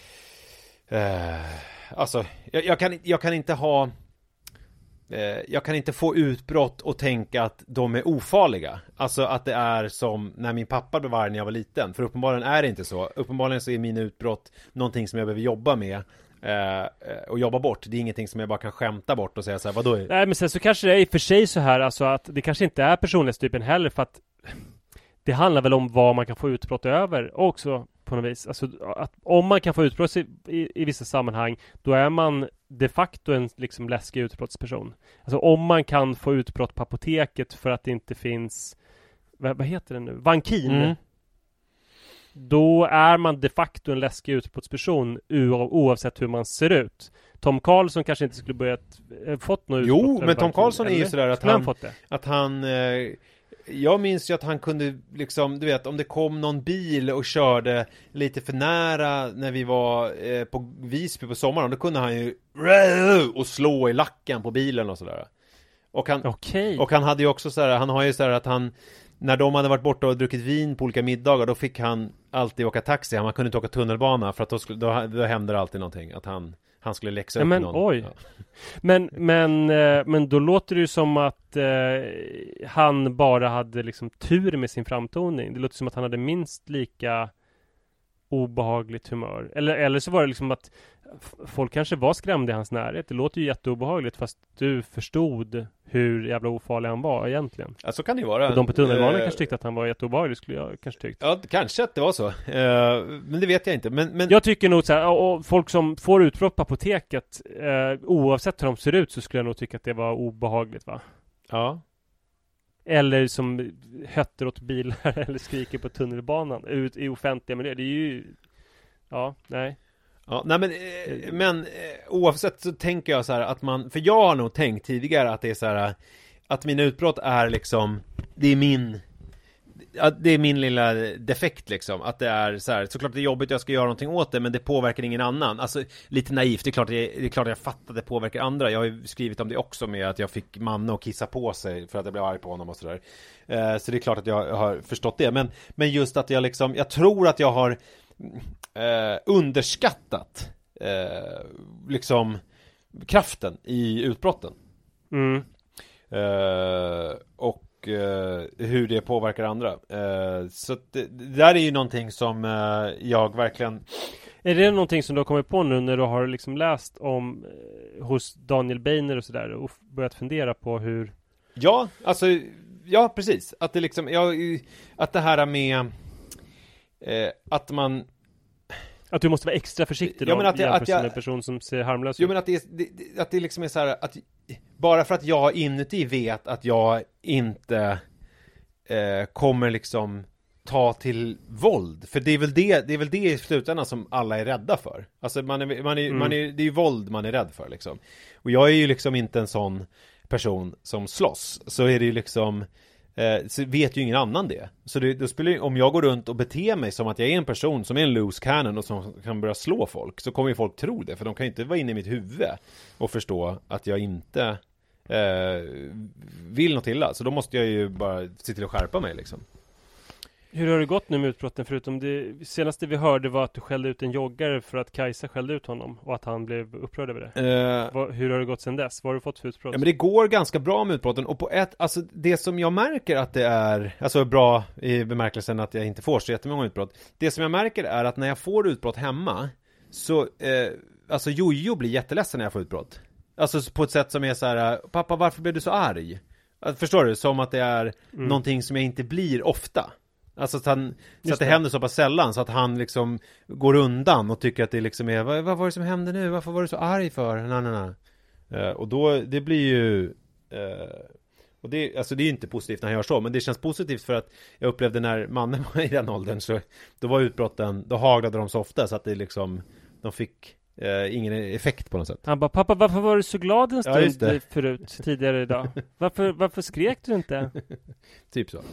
eh, alltså, jag, jag, kan, jag kan inte ha eh, jag kan inte få utbrott och tänka att de är ofarliga. Alltså att det är som när min pappa blev arg när jag var liten. För uppenbarligen är det inte så. Uppenbarligen så är mina utbrott någonting som jag behöver jobba med eh, och jobba bort. Det är ingenting som jag bara kan skämta bort och säga så här, vadå? Nej, men sen så kanske det är i och för sig så här, alltså att det kanske inte är personlighetstypen heller, för att det handlar väl om vad man kan få utbrott över också på något vis. Alltså att om man kan få utbrott i, i, i vissa sammanhang, då är man de facto en liksom läskig utbrottsperson. Alltså om man kan få utbrott på apoteket för att det inte finns, vad, vad heter det nu? Vankin. Mm. Då är man de facto en läskig utbrottsperson oavsett hur man ser ut. Tom Karlsson kanske inte skulle börjat eh, fått något Jo, utbrott över men Tom Vankin, Karlsson är ju eller? sådär att Skulle han- fått det? Att han eh, jag minns ju att han kunde liksom, du vet, om det kom någon bil och körde lite för nära när vi var eh, på Visby på sommaren, då kunde han ju och slå i lacken på bilen och sådär. Och han, okay. och han hade ju också så här, han har ju så här att han, när de hade varit borta och druckit vin på olika middagar, då fick han alltid åka taxi. Han kunde inte åka tunnelbana för att då, skulle, då, då hände det alltid någonting, att han Han skulle läxa upp men, någon. Oj. Ja. Men, men, men då låter det ju som att eh, han bara hade liksom tur med sin framtoning. Det låter som att han hade minst lika obehagligt humör. Eller, eller så var det liksom att folk kanske var skrämda i hans närhet. Det låter ju jätteobehagligt, fast du förstod hur jävla ofarlig han var egentligen. Ja, så kan det ju vara. Och de på tunnelbanan eh, kanske tyckte att han var jätteobehaglig, skulle jag kanske tyckt. Ja, kanske att det var så. Eh, men det vet jag inte. Men, men... Jag tycker nog så här, och folk som får utbrott på apoteket, eh, oavsett hur de ser ut, så skulle jag nog tycka att det var obehagligt, va? Ja. Eller som hötter åt bilar eller skriker på tunnelbanan ut i offentliga miljöer. Det är ju... Ja, nej. Ja, nej men, eh, men eh, oavsett så tänker jag så här att man, för jag har nog tänkt tidigare att det är så här, att mina utbrott är liksom, det är min, att det är min lilla defekt liksom, att det är så här, såklart det är jobbigt, jag ska göra någonting åt det, men det påverkar ingen annan. Alltså lite naivt, det är klart, det är, det är klart jag fattar att det påverkar andra. Jag har ju skrivit om det också, med att jag fick Manne att kissa på sig för att jag blev arg på honom och sådär. Eh, så det är klart att jag har förstått det, men, men just att jag liksom, jag tror att jag har Eh, underskattat eh, liksom kraften i utbrotten. Mm. Eh, och eh, hur det påverkar andra. Eh, så det, det där är ju någonting som eh, jag verkligen... Är det någonting som du har kommit på nu när du har liksom läst om eh, hos Daniel Beiner och sådär, och börjat fundera på hur... Ja, alltså, ja precis. Att det liksom, ja, att det här med eh, att man... Att du måste vara extra försiktig då, ja, men att, jag, att jag, med en person som ser harmlös ut. Jo, men att det, det, att det liksom är så här att bara för att jag inuti vet att jag inte eh, kommer liksom ta till våld, för det är väl det, det är väl det i slutändan som alla är rädda för. Alltså man är, man är, mm. man är, det är ju våld man är rädd för liksom. Och jag är ju liksom inte en sån person som slåss, så är det ju liksom Eh, så vet ju ingen annan det. Så det, då spelar, om jag går runt och beter mig som att jag är en person som är en loose cannon och som kan börja slå folk, så kommer ju folk tro det, för de kan ju inte vara inne i mitt huvud och förstå att jag inte eh, vill något illa. Så då måste jag ju bara se till att skärpa mig liksom. Hur har det gått nu med utbrotten, förutom det senaste vi hörde var att du skällde ut en joggare för att Kajsa skällde ut honom och att han blev upprörd över det? Uh, Vad, hur har det gått sedan dess? Vad har du fått för utbrott? Ja, men det går ganska bra med utbrotten, och på ett, alltså det som jag märker att det är, alltså bra i bemärkelsen att jag inte får så jättemånga utbrott. Det som jag märker är att när jag får utbrott hemma, så eh, alltså Jojo blir jätteledsen när jag får utbrott. Alltså på ett sätt som är så här: pappa, varför blev du så arg? Alltså, förstår du? Som att det är mm. någonting som jag inte blir ofta. Alltså att, han, så att det, det händer så pass sällan, så att han liksom går undan och tycker att det liksom är, vad, vad var det som hände nu? Varför var du så arg för? Nej, nej, nej. Uh, och då, det blir ju uh, och det, alltså det är ju inte positivt när han gör så, men det känns positivt för att jag upplevde när mannen var i den åldern, så då var utbrotten, då haglade de så ofta så att det liksom, de fick uh, ingen effekt på något sätt. Han bara, pappa, varför var du så glad en stund ja, förut, tidigare idag? Varför, varför skrek du inte? Typ så.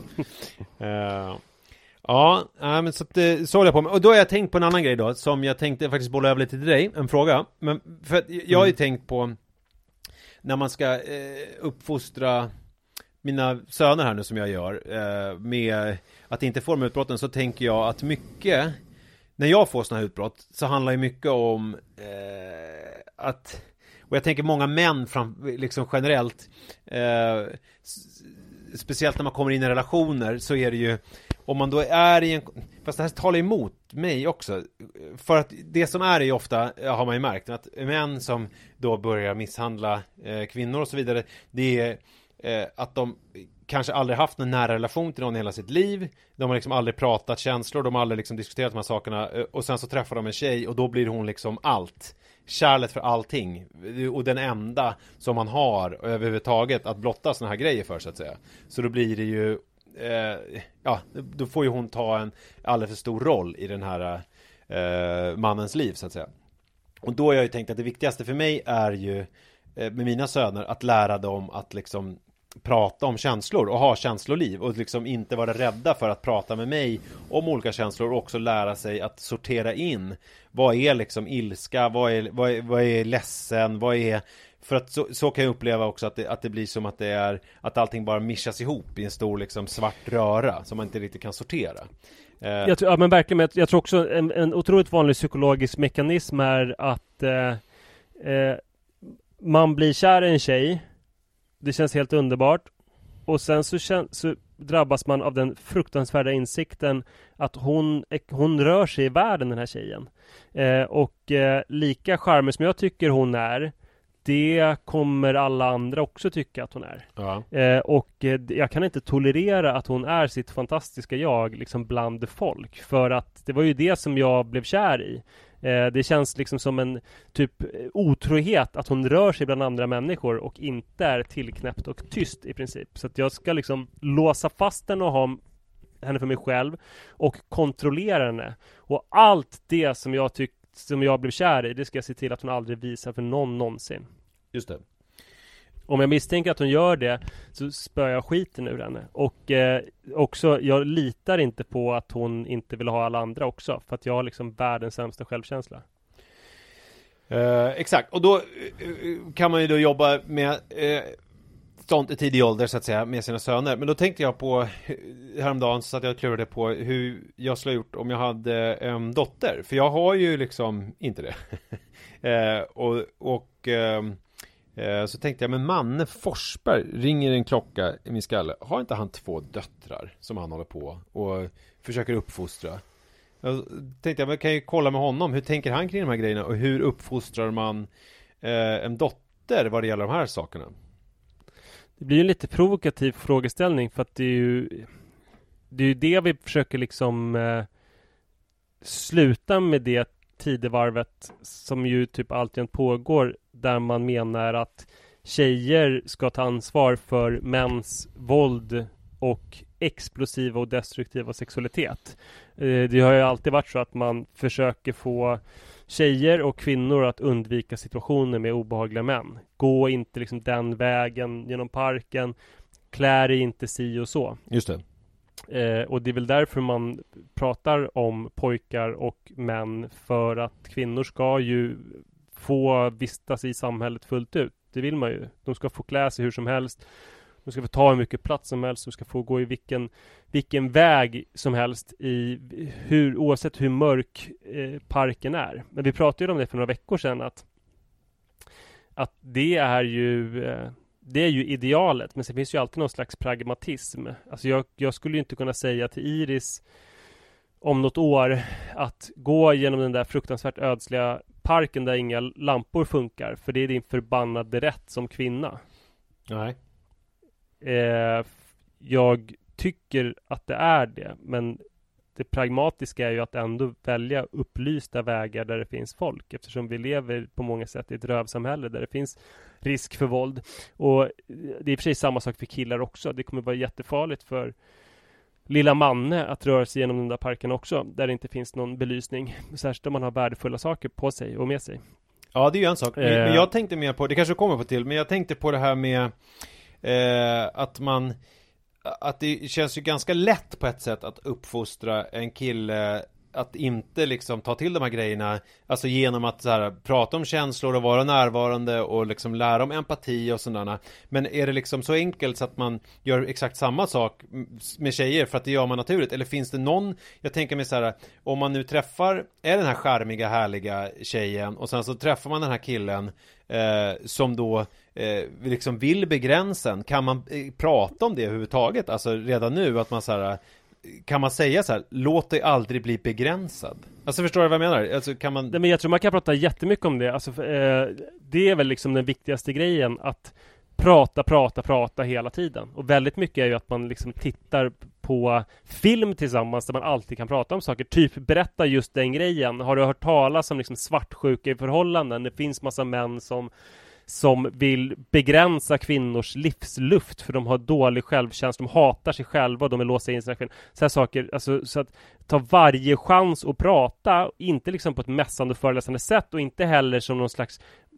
uh, Ja, men så, att, så håller jag på med. Och då har jag tänkt på en annan grej då, som jag tänkte faktiskt bolla över lite till dig, en fråga. Men för att jag har ju mm. tänkt på när man ska eh, uppfostra mina söner här nu, som jag gör, eh, med att inte få de utbrotten, så tänker jag att mycket, när jag får såna här utbrott, så handlar ju mycket om eh, att, och jag tänker många män fram, liksom generellt, eh, speciellt när man kommer in i relationer, så är det ju, om man då är i en, fast det här talar emot mig också, för att det som är ju ofta, har man ju märkt, att män som då börjar misshandla eh, kvinnor och så vidare, det är eh, att de kanske aldrig haft en nära relation till någon i hela sitt liv, de har liksom aldrig pratat känslor, de har aldrig liksom diskuterat de här sakerna, och sen så träffar de en tjej och då blir hon liksom allt, kärlek för allting, och den enda som man har överhuvudtaget att blotta såna här grejer för, så att säga. Så då blir det ju eh, ja, då får ju hon ta en alldeles för stor roll i den här eh, mannens liv, så att säga. Och då har jag ju tänkt att det viktigaste för mig är ju eh, med mina söner att lära dem att liksom prata om känslor och ha känsloliv och liksom inte vara rädda för att prata med mig om olika känslor och också lära sig att sortera in vad är liksom ilska, vad är, vad är, vad är ledsen, vad är, för att så, så kan jag uppleva också att det, att det blir som att det är att allting bara mischas ihop i en stor liksom svart röra som man inte riktigt kan sortera. eh. jag tror, ja men verkligen, jag, jag tror också en, en otroligt vanlig psykologisk mekanism är att eh, eh, man blir kär i en tjej. Det känns helt underbart. Och sen så, kän- så drabbas man av den fruktansvärda insikten att hon, hon rör sig i världen, den här tjejen. Eh, och eh, lika charmig som jag tycker hon är, det kommer alla andra också tycka att hon är. Ja. Eh, och eh, jag kan inte tolerera att hon är sitt fantastiska jag liksom bland folk. För att det var ju det som jag blev kär i. Eh, det känns liksom som en typ otrohet att hon rör sig bland andra människor och inte är tillknäppt och tyst i princip. Så att jag ska liksom låsa fast den och ha henne för mig själv och kontrollera henne. Och allt det som jag tycker som jag blev kär i, det ska jag se till att hon aldrig visar för någon någonsin. Just det. Om jag misstänker att hon gör det så spör jag skiten ur henne. Och eh, också, jag litar inte på att hon inte vill ha alla andra också. För att jag har liksom världens sämsta självkänsla. Eh, exakt, och då eh, kan man ju då jobba med eh, sånt i tidig ålder så att säga med sina söner. Men då tänkte jag på häromdagen så att jag klurade på hur jag skulle ha gjort om jag hade en dotter. För jag har ju liksom inte det. eh, och och eh, eh, så tänkte jag, men Manne Forsberg, ringer en klocka i min skalle. Har inte han två döttrar som han håller på och försöker uppfostra? Jag tänkte jag, men kan ju kolla med honom. Hur tänker han kring de här grejerna? Och hur uppfostrar man eh, en dotter vad det gäller de här sakerna? Det blir ju en lite provokativ frågeställning för att det är ju det är ju det vi försöker liksom eh, sluta med det tidevarvet som ju typ alltid pågår, där man menar att tjejer ska ta ansvar för mäns våld och explosiva och destruktiva sexualitet. Eh, det har ju alltid varit så att man försöker få tjejer och kvinnor att undvika situationer med obehagliga män. Gå inte liksom den vägen genom parken. Klär dig inte si och så. Just det. Eh, och det är väl därför man pratar om pojkar och män. För att kvinnor ska ju få vistas i samhället fullt ut. Det vill man ju. De ska få klä sig hur som helst. De ska få ta hur mycket plats som helst. De ska få gå i vilken, vilken väg som helst i hur, oavsett hur mörk eh, parken är. Men vi pratade ju om det för några veckor sedan att, att det är ju eh, det är ju idealet. Men sen finns ju alltid någon slags pragmatism. Alltså jag, jag skulle ju inte kunna säga till Iris om något år att gå genom den där fruktansvärt ödsliga parken där inga lampor funkar. För det är din förbannade rätt som kvinna. Nej. Eh, jag tycker att det är det, men det pragmatiska är ju att ändå välja upplysta vägar där det finns folk, eftersom vi lever på många sätt i ett rövsamhälle där det finns risk för våld. Och det är i och för sig samma sak för killar också. Det kommer vara jättefarligt för lilla Manne att röra sig genom den där parken också, där det inte finns någon belysning, särskilt om man har värdefulla saker på sig och med sig. Ja, det är ju en sak. Men, eh. men jag tänkte mer på, det kanske kommer på till, men jag tänkte på det här med Eh, att man att det känns ju ganska lätt på ett sätt att uppfostra en kille att inte liksom ta till de här grejerna, alltså genom att så här, prata om känslor och vara närvarande och liksom lära om empati och sådana. Men är det liksom så enkelt så att man gör exakt samma sak med tjejer för att det gör man naturligt? Eller finns det någon, jag tänker mig så här, om man nu träffar, är den här charmiga, härliga tjejen och sen så träffar man den här killen eh, som då eh, liksom vill begränsa, kan man eh, prata om det överhuvudtaget? Alltså redan nu att man så här, kan man säga så här, låt dig aldrig bli begränsad. Alltså förstår du vad jag menar? Alltså kan man... Nej, men jag tror man kan prata jättemycket om det. Alltså, eh, det är väl liksom den viktigaste grejen, att prata, prata, prata hela tiden. Och väldigt mycket är ju att man liksom tittar på film tillsammans där man alltid kan prata om saker. Typ berätta just den grejen. Har du hört talas om liksom svartsjuka i förhållanden? Det finns massa män som som vill begränsa kvinnors livsluft för de har dålig självkänsla, de hatar sig själva och de vill låsa in sina kvinnor. Så här saker, alltså, så att ta varje chans att prata, inte liksom på ett mässande och föreläsande sätt och inte heller som någon slags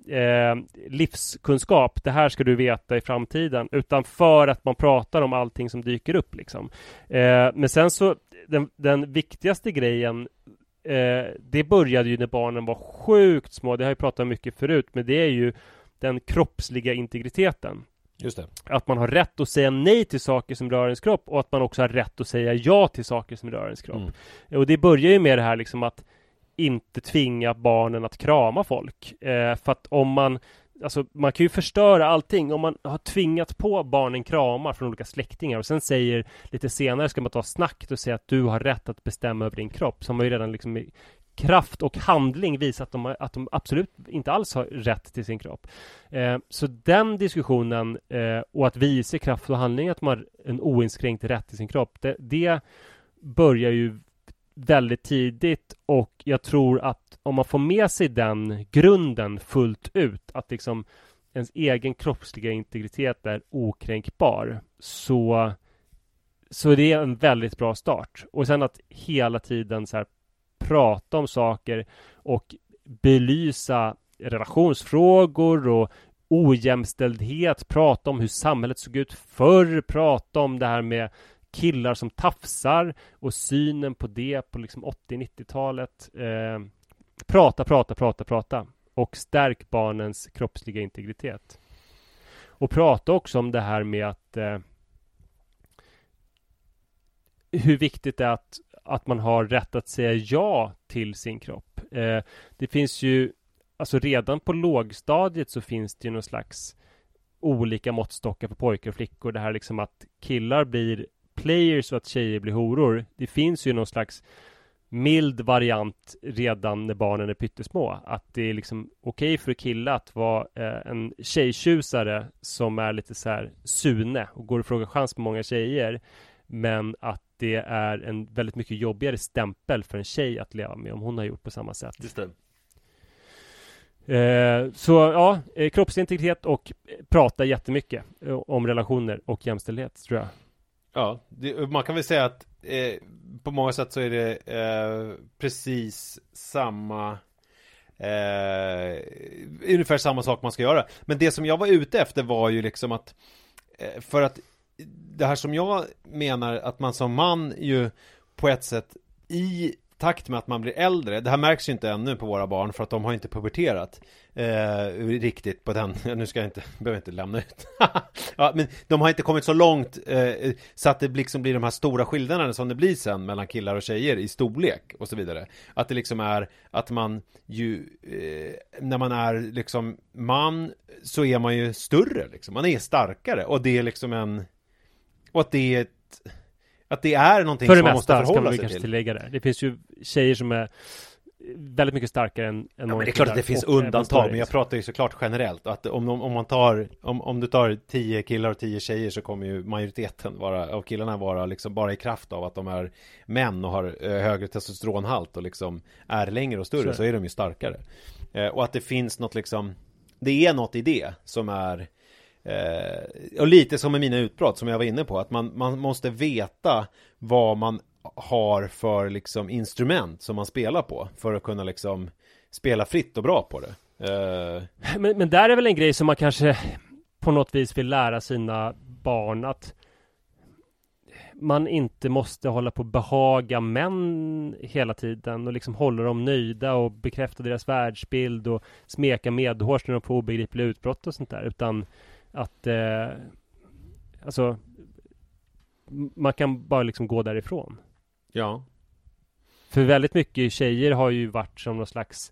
eh, livskunskap, det här ska du veta i framtiden, utan för att man pratar om allting som dyker upp liksom. Eh, men sen så den, den viktigaste grejen, eh, det började ju när barnen var sjukt små. Det har jag pratat mycket förut, men det är ju den kroppsliga integriteten. Just det. Att man har rätt att säga nej till saker som rör ens kropp, och att man också har rätt att säga ja till saker som rör ens kropp. Mm. Och det börjar ju med det här liksom att inte tvinga barnen att krama folk. Eh, för att om man, alltså man kan ju förstöra allting om man har tvingat på barnen kramar från olika släktingar och sen säger lite senare ska man ta snack och säga att du har rätt att bestämma över din kropp, så har man ju redan liksom i kraft och handling visat att de, att de absolut inte alls har rätt till sin kropp. Eh, så den diskussionen eh, och att visa kraft och handling att man har en oinskränkt rätt till sin kropp, det, det börjar ju väldigt tidigt, och jag tror att om man får med sig den grunden fullt ut, att liksom ens egen kroppsliga integritet är okränkbar, så så är det en väldigt bra start. Och sen att hela tiden så här prata om saker och belysa relationsfrågor och ojämställdhet, prata om hur samhället såg ut förr, prata om det här med killar som tafsar och synen på det på liksom åttio-nittiotalet. Eh, prata, prata, prata, prata. Och stärk barnens kroppsliga integritet. Och prata också om det här med att eh, hur viktigt det är att, att man har rätt att säga ja till sin kropp. Eh, det finns ju, alltså redan på lågstadiet så finns det ju någon slags olika måttstockar för pojkar och flickor. Det här liksom att killar blir players och att tjejer blir horor. Det finns ju någon slags mild variant redan när barnen är pyttesmå. Att det är liksom okej för killar att vara eh, en tjejtjusare som är lite så här sune och går och frågar chans på många tjejer. Men att det är en väldigt mycket jobbigare stämpel för en tjej att leva med om hon har gjort på samma sätt. Just det. Eh, så ja, eh, kroppsintegritet och prata jättemycket eh, om relationer och jämställdhet, tror jag. Ja, det, man kan väl säga att eh, på många sätt så är det eh, precis samma eh, ungefär samma sak man ska göra. Men det som jag var ute efter var ju liksom att eh, för att det här som jag menar att man som man ju på ett sätt i takt med att man blir äldre, det här märks ju inte ännu på våra barn för att de har inte puberterat eh, riktigt på den, nu ska jag inte, behöver inte lämna ut ja, men de har inte kommit så långt eh, så att det liksom blir de här stora skillnaderna som det blir sen mellan killar och tjejer i storlek och så vidare, att det liksom är att man ju eh, när man är liksom man så är man ju större liksom, man är starkare och det är liksom en och att det är ett att det är någonting för det som man mesta måste förhålla ska man sig kanske till. tillägga det. Det finns ju tjejer som är väldigt mycket starkare än, än ja, men det är klart att det finns undantag, men jag pratar ju såklart generellt att om, om man tar om, om du tar tio killar och tio tjejer så kommer ju majoriteten vara, av killarna vara liksom bara i kraft av att de är män och har eh, högre testosteronhalt och liksom är längre och större, så, så är de ju starkare. Eh, och att det finns något liksom, det är något i det som är Eh, och lite som med mina utbrott som jag var inne på, att man, man måste veta vad man har för liksom instrument som man spelar på för att kunna liksom spela fritt och bra på det. Eh. Men, men där är väl en grej som man kanske på något vis vill lära sina barn, att man inte måste hålla på att behaga män hela tiden och liksom hålla dem nöjda och bekräfta deras världsbild och smeka medhårs när de får obegripliga utbrott och sånt där, utan att eh, alltså man kan bara liksom gå därifrån. Ja. För väldigt mycket tjejer har ju varit som någon slags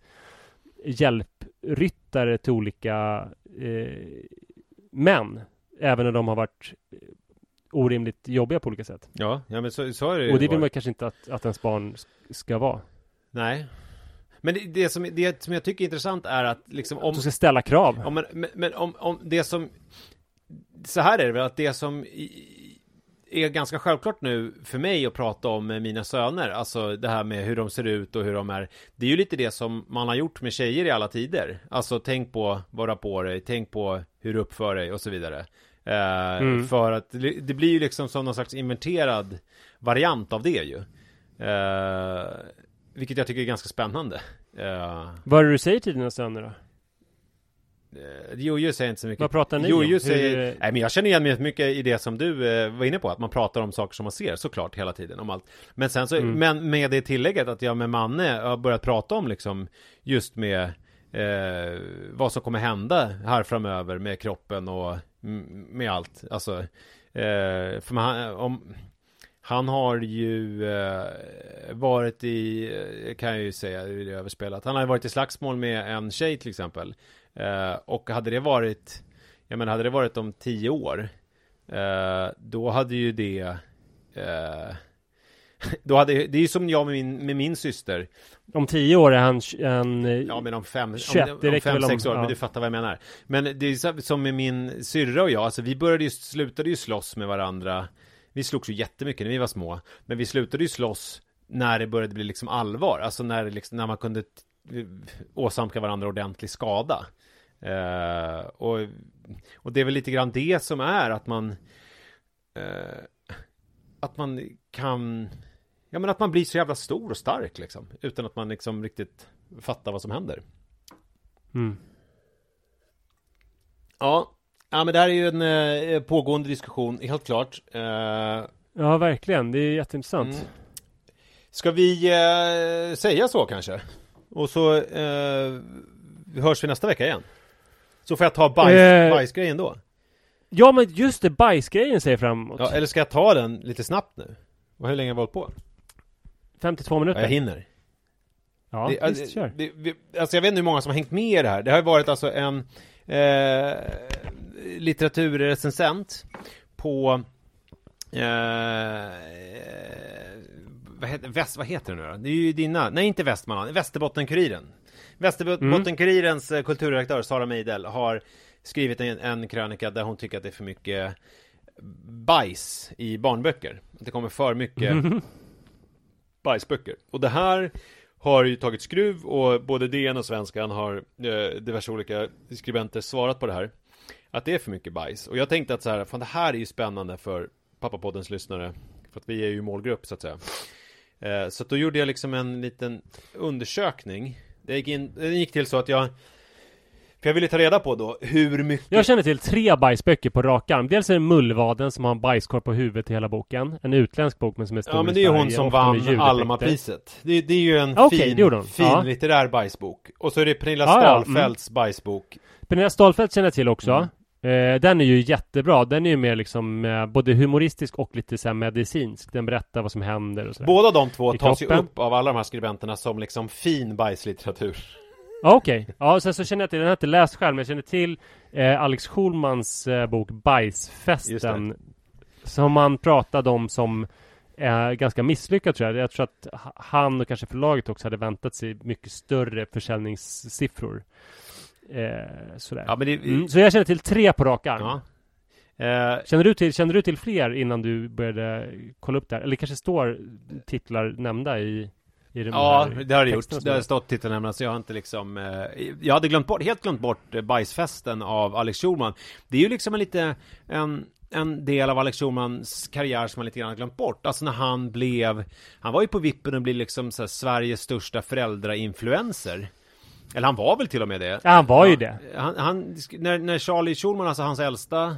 hjälpryttare till olika eh, män, även när de har varit orimligt jobbiga på olika sätt. Ja, ja men så, så är det. Och det vill man kanske inte att, att ens barn ska vara. Nej. Men det, det, som, det som jag tycker är intressant är att liksom om... Du ska ställa krav. Om, men men om, om det som... Så här är det väl, att det som är ganska självklart nu för mig att prata om med mina söner, alltså det här med hur de ser ut och hur de är, det är ju lite det som man har gjort med tjejer i alla tider. Alltså tänk på vad du har på dig, tänk på hur du uppför dig och så vidare. Eh, mm. För att det, det blir ju liksom som någon slags inverterad variant av det ju. Eh, vilket jag tycker är ganska spännande. Uh, Vad är det du säger till dina söner då? Jojo säger inte så mycket. Vad pratar ni Jojo om? säger, Hur... nej, men jag känner igen mig mycket i det som du eh, var inne på, att man pratar om saker som man ser såklart hela tiden om allt. Men sen så, mm. men med det tillägget att jag med Manne har börjat prata om liksom just med eh, vad som kommer hända här framöver med kroppen och m- med allt. Alltså eh, för man, om han har ju eh, varit i, kan jag ju säga, det är överspelat. Han har varit i slagsmål med en tjej till exempel. Eh, och hade det varit, jag menar, hade det varit om tio år, eh, då hade ju det, eh, då hade det är ju som jag med min, med min syster. Om tio år är han en, ja, men om fem, tjugoett, om, om fem, om, sex år, ja. men du fattar vad jag menar. Men det är som med min syrra och jag, alltså vi började ju, slutade ju slåss med varandra. Vi slogs ju jättemycket när vi var små, men vi slutade ju slåss när det började bli liksom allvar, alltså när, det liksom, när man kunde t- åsamka varandra ordentlig skada. Uh, och, och det är väl lite grann det som är att man uh, att man kan, ja, men att man blir så jävla stor och stark liksom, utan att man liksom riktigt fattar vad som händer. Mm. Ja, ja, men det här är ju en uh, pågående diskussion, helt klart. Uh, ja, verkligen, det är jätteintressant. Mm. Ska vi uh, säga så kanske? Och så uh, hörs vi nästa vecka igen. Så får jag ta bajs, eh, bajsgrejen då. Ja, men just det, bajsgrejen säger framåt. Ja, eller ska jag ta den lite snabbt nu? Och hur länge har vi hållit på? femtiotvå minuter. Ja, jag hinner. Ja, det, visst, alltså, kör. Det, det, alltså jag vet inte hur många som har hängt med i det här. Det har ju varit alltså en eh, litteraturrecensent på eh, vad heter, väst, vad heter det nu då? Det är ju dina, nej inte Västmanland, Västerbotten-Kuriren. Västerbotten-Kurirens mm. kulturredaktör Sara Meidel har skrivit en, en krönika där hon tycker att det är för mycket bajs i barnböcker. Att det kommer för mycket mm. bajsböcker. Och det här har ju tagit skruv, och både D N och Svenskan har eh, diverse olika skribenter svarat på det här. Att det är för mycket bajs. Och jag tänkte att så här, fan, det här är ju spännande för Pappapoddens lyssnare. För att vi är ju målgrupp så att säga. Eh, så att då gjorde jag liksom en liten undersökning. Det gick, in, det gick till så att jag, för jag ville ta reda på då hur mycket. Jag känner till tre bajsböcker på rak arm. Dels är det Mullvaden som har en bajskorv på huvudet i hela boken. En utländsk bok men som är stor. Ja, men det är ju hon som vann Alma-priset. Det, det är ju en okay, fin, fin ja. litterär bajsbok. Och så är det Pernilla ja, Stalfeldts ja. mm. bajsbok. Pernilla Stalfeldt känner jag till också. Mm. Eh, den är ju jättebra. Den är ju mer liksom eh, både humoristisk och lite så här medicinsk. Den berättar vad som händer och så. Båda de två tas ju upp av alla de här skribenterna som liksom fin bajslitteratur. Okej, okay. Ja, sen så känner jag till, den har inte läst själv, men jag känner till eh, Alex Schulmans eh, bok Bajsfesten, som man pratade om som är eh, ganska misslyckad, tror jag. Jag tror att han och kanske förlaget också hade väntat sig mycket större försäljningssiffror. Eh, sådär. Ja, men det, mm, så jag känner till tre på rak arm. Ja. Eh, känner, du till, känner du till fler innan du började kolla upp där? Eller kanske står titlar nämnda i... Ja, det har det gjort. Det har stått titelnämna, så jag har inte liksom eh, jag hade glömt bort, helt glömt bort eh, Bajsfesten av Alex Schulman. Det är ju liksom en lite en, en del av Alex Schulmans karriär som man lite grann glömt bort. Alltså när han blev, han var ju på vippen att bli liksom så här, Sveriges största föräldrainfluencer. Eller han var väl till och med det. Ja, han var ja, ju det. Han, han, när, när Charlie Schulman, alltså hans äldsta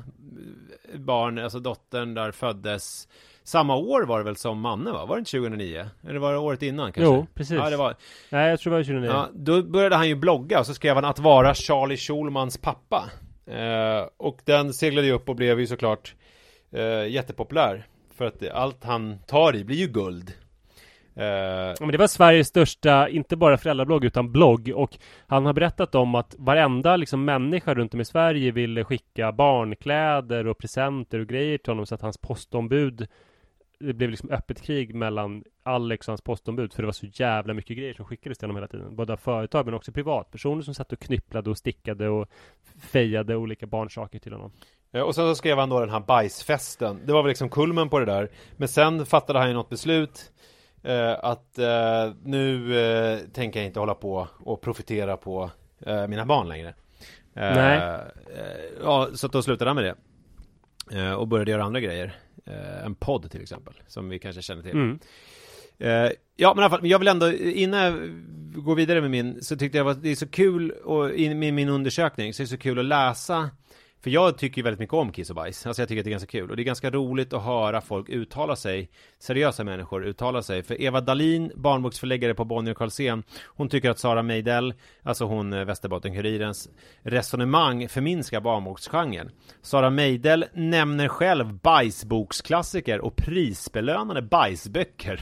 barn, alltså dottern där, föddes samma år var det väl som Manne, va? Var det inte tjugohundranio? Eller var det året innan kanske? Jo, precis. Ja, det var... Nej, jag tror det var tjugohundranio. Ja, då började han ju blogga, och så skrev han att vara Charlie Schulmans pappa. Eh, och den seglade ju upp och blev ju såklart eh, jättepopulär. För att allt han tar i blir ju guld. Uh, ja, men det var Sveriges största, inte bara föräldrablogg utan blogg, och han har berättat om att varenda liksom, människa runt om i Sverige ville skicka barnkläder och presenter och grejer till honom, så att hans postombud, det blev liksom öppet krig mellan Alex och hans postombud, för det var så jävla mycket grejer som skickades till honom hela tiden, både av företag men också privatpersoner som satt och knypplade och stickade och fejade olika barnsaker till honom. Ja, och sen så skrev han då den här bajsfesten. Det var väl liksom kulmen på det där, men sen fattade han ju något beslut. Uh, att uh, nu uh, tänker jag inte hålla på och profitera på uh, mina barn längre. Uh, Nej. Uh, ja, så då slutade han med det. Uh, och började göra andra grejer. Uh, en podd till exempel, som vi kanske känner till. Mm. Uh, ja, men i alla fall, jag vill ändå, innan gå vidare med min, så tyckte jag att det är så kul, och i min, min undersökning så är det så kul att läsa, för jag tycker ju väldigt mycket om kiss och bajs. Alltså jag tycker att det är ganska kul, och det är ganska roligt att höra folk uttala sig, seriösa människor uttala sig. För Eva Dahlin, barnboksförläggare på Bonnier Carlsen, hon tycker att Sara Meidell, alltså hon Västerbotten-Kurirens resonemang förminskar barnboksgenren. Sara Meidell nämner själv bajsboksklassiker och prisbelönade bajsböcker.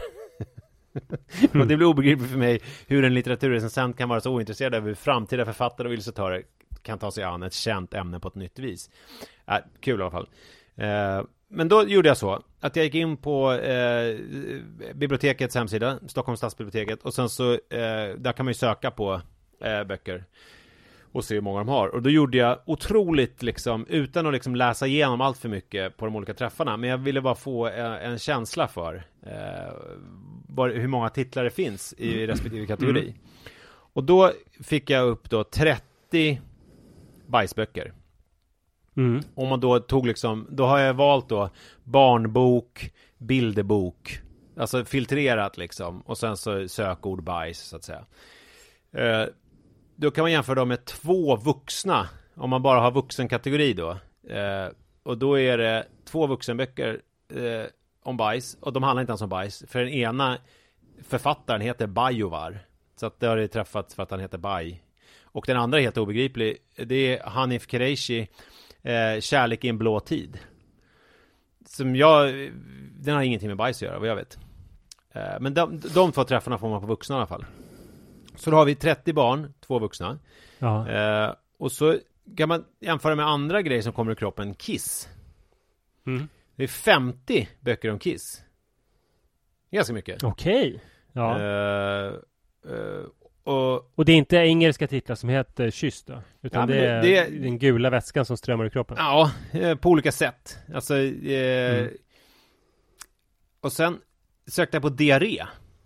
Och det blir obegripligt för mig hur en litteraturrecensent kan vara så ointresserad av hur framtida författare och illustratörer kan ta sig an ett känt ämne på ett nytt vis. Äh, kul i alla fall. Eh, men då gjorde jag så att jag gick in på eh, bibliotekets hemsida, Stockholms stadsbiblioteket, och sen så eh, där kan man ju söka på eh, böcker och se hur många de har. Och då gjorde jag otroligt liksom, utan att liksom läsa igenom allt för mycket på de olika träffarna, men jag ville bara få eh, en känsla för eh, var, hur många titlar det finns i respektive kategori. Mm. Och då fick jag upp då trettio bajsböcker. Mm. Om man då tog liksom, då har jag valt då barnbok, bilderbok, alltså filtrerat liksom, och sen så sökord bajs så att säga. Eh, då kan man jämföra dem med två vuxna, om man bara har vuxenkategori då. Eh, och då är det två vuxenböcker eh, om bajs, och de handlar inte ens om bajs, för den ena författaren heter Bajovar, så att det har det träffats för att han heter Baj. Och den andra är helt obegriplig. Det är Hanif Kureishi, eh, Kärlek i en blå tid. Som jag, den har ingenting med bajs att göra, vad jag vet. Eh, men de, de två träffarna får man på vuxna i alla fall. Så då har vi trettio barn, två vuxna. Ja. Eh, och så kan man jämföra med andra grejer som kommer i kroppen. Kiss. Mm. Det är femtio böcker om Kiss. Ganska mycket. Okej. Okay. Ja. Eh, eh, Och, och det är inte engelska titlar som heter kyss då, utan ja, det, är det är den gula vätskan som strömmar i kroppen. Ja, på olika sätt. Alltså, eh, mm. Och sen sökte jag på diarré.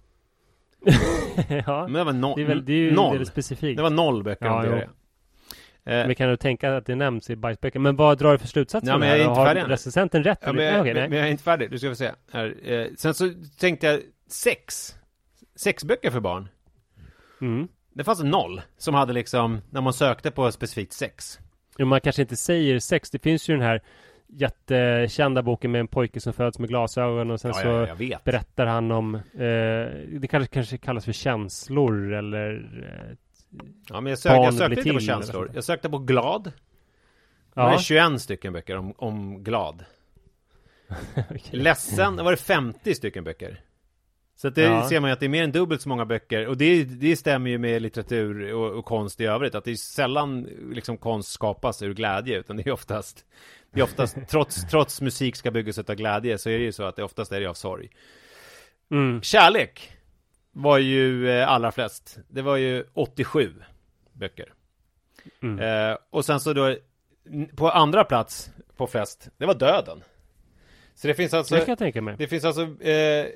Ja, men det var no- det är väl, det är ju noll. väldigt specifikt. Det var noll böcker ja, om diarré. Eh, men kan du tänka att det nämns i bajsböcker? Men vad drar du för slutsatser? Ja, men jag är inte färdig. Har recensenten rätt? Ja, men, jag, okay, men, men jag är inte färdig. Du ska få se. Här, eh, sen så tänkte jag sex. Sex böcker för barn. Mm. Det fanns noll som hade liksom, när man sökte på specifikt sex. Jo, man kanske inte säger sex. Det finns ju den här jättekända boken med en pojke som föds med glasögon, och sen ja, så ja, berättar han om eh, det kanske, kanske kallas för känslor eller eh, ja, men jag, sök, jag sökte inte på känslor. Jag sökte på glad. Ja. Det var tjugoett stycken böcker om, om glad. Okay. Ledsen, det var det femtio stycken böcker. Så att det ja. ser man ju att det är mer än dubbelt så många böcker. Och det, det stämmer ju med litteratur och, och konst i övrigt. Att det är sällan liksom konst skapas ur glädje. Utan det är oftast, det är oftast trots, trots musik ska byggas av glädje, så är det ju så att det oftast är det av sorg. Mm. Kärlek var ju eh, allra flest. Det var ju åttiosju böcker. Mm. Eh, och sen så då på andra plats på flest, det var döden. Så det finns alltså, det kan jag tänka mig. Det finns alltså eh,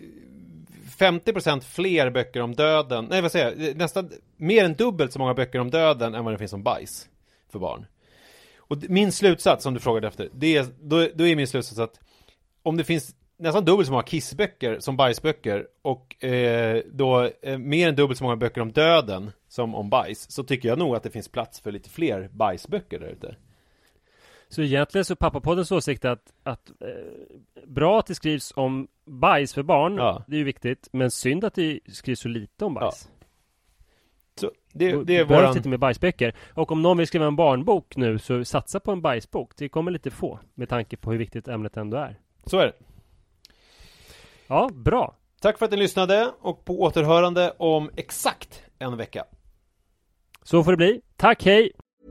femtio procent fler böcker om döden. Nej, vad säger jag? Nästan mer än dubbelt så många böcker om döden än vad det finns om bajs för barn. Och min slutsats, som du frågade efter, det är, då, då är min slutsats att om det finns nästan dubbelt så många kissböcker som bajsböcker, och eh, då eh, mer än dubbelt så många böcker om döden som om bajs, så tycker jag nog att det finns plats för lite fler bajsböcker där ute. Så egentligen så pappapoddens åsikt att, att eh, bra att det skrivs om bajs för barn, ja. Det är ju viktigt, men synd att det skrivs så lite om bajs. Ja. Så det, det är våran... våran... lite med bajsböcker. Och om någon vill skriva en barnbok nu, så satsa på en bajsbok. Det kommer lite få, med tanke på hur viktigt ämnet ändå är. Så är det. Ja, bra. Tack för att ni lyssnade, och på återhörande om exakt en vecka. Så får det bli. Tack, hej!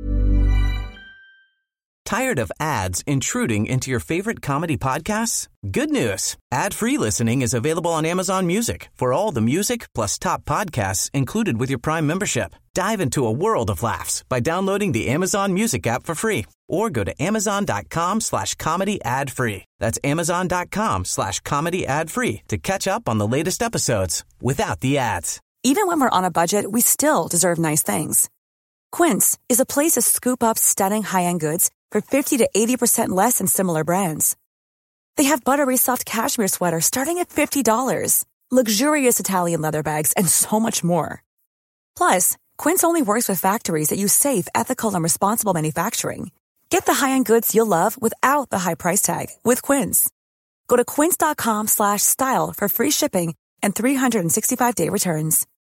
Tired of ads intruding into your favorite comedy podcasts? Good news. Ad-free listening is available on Amazon Music for all the music plus top podcasts included with your Prime membership. Dive into a world of laughs by downloading the Amazon Music app for free or go to amazon.com slash comedy ad free. That's amazon.com slash comedy ad free to catch up on the latest episodes without the ads. Even when we're on a budget, we still deserve nice things. Quince is a place to scoop up stunning high-end goods for fifty to eighty percent less than similar brands. They have buttery soft cashmere sweaters starting at fifty dollars, luxurious Italian leather bags, and so much more. Plus, Quince only works with factories that use safe, ethical, and responsible manufacturing. Get the high-end goods you'll love without the high price tag with Quince. Go to quince.com slash style for free shipping and three sixty-five day returns.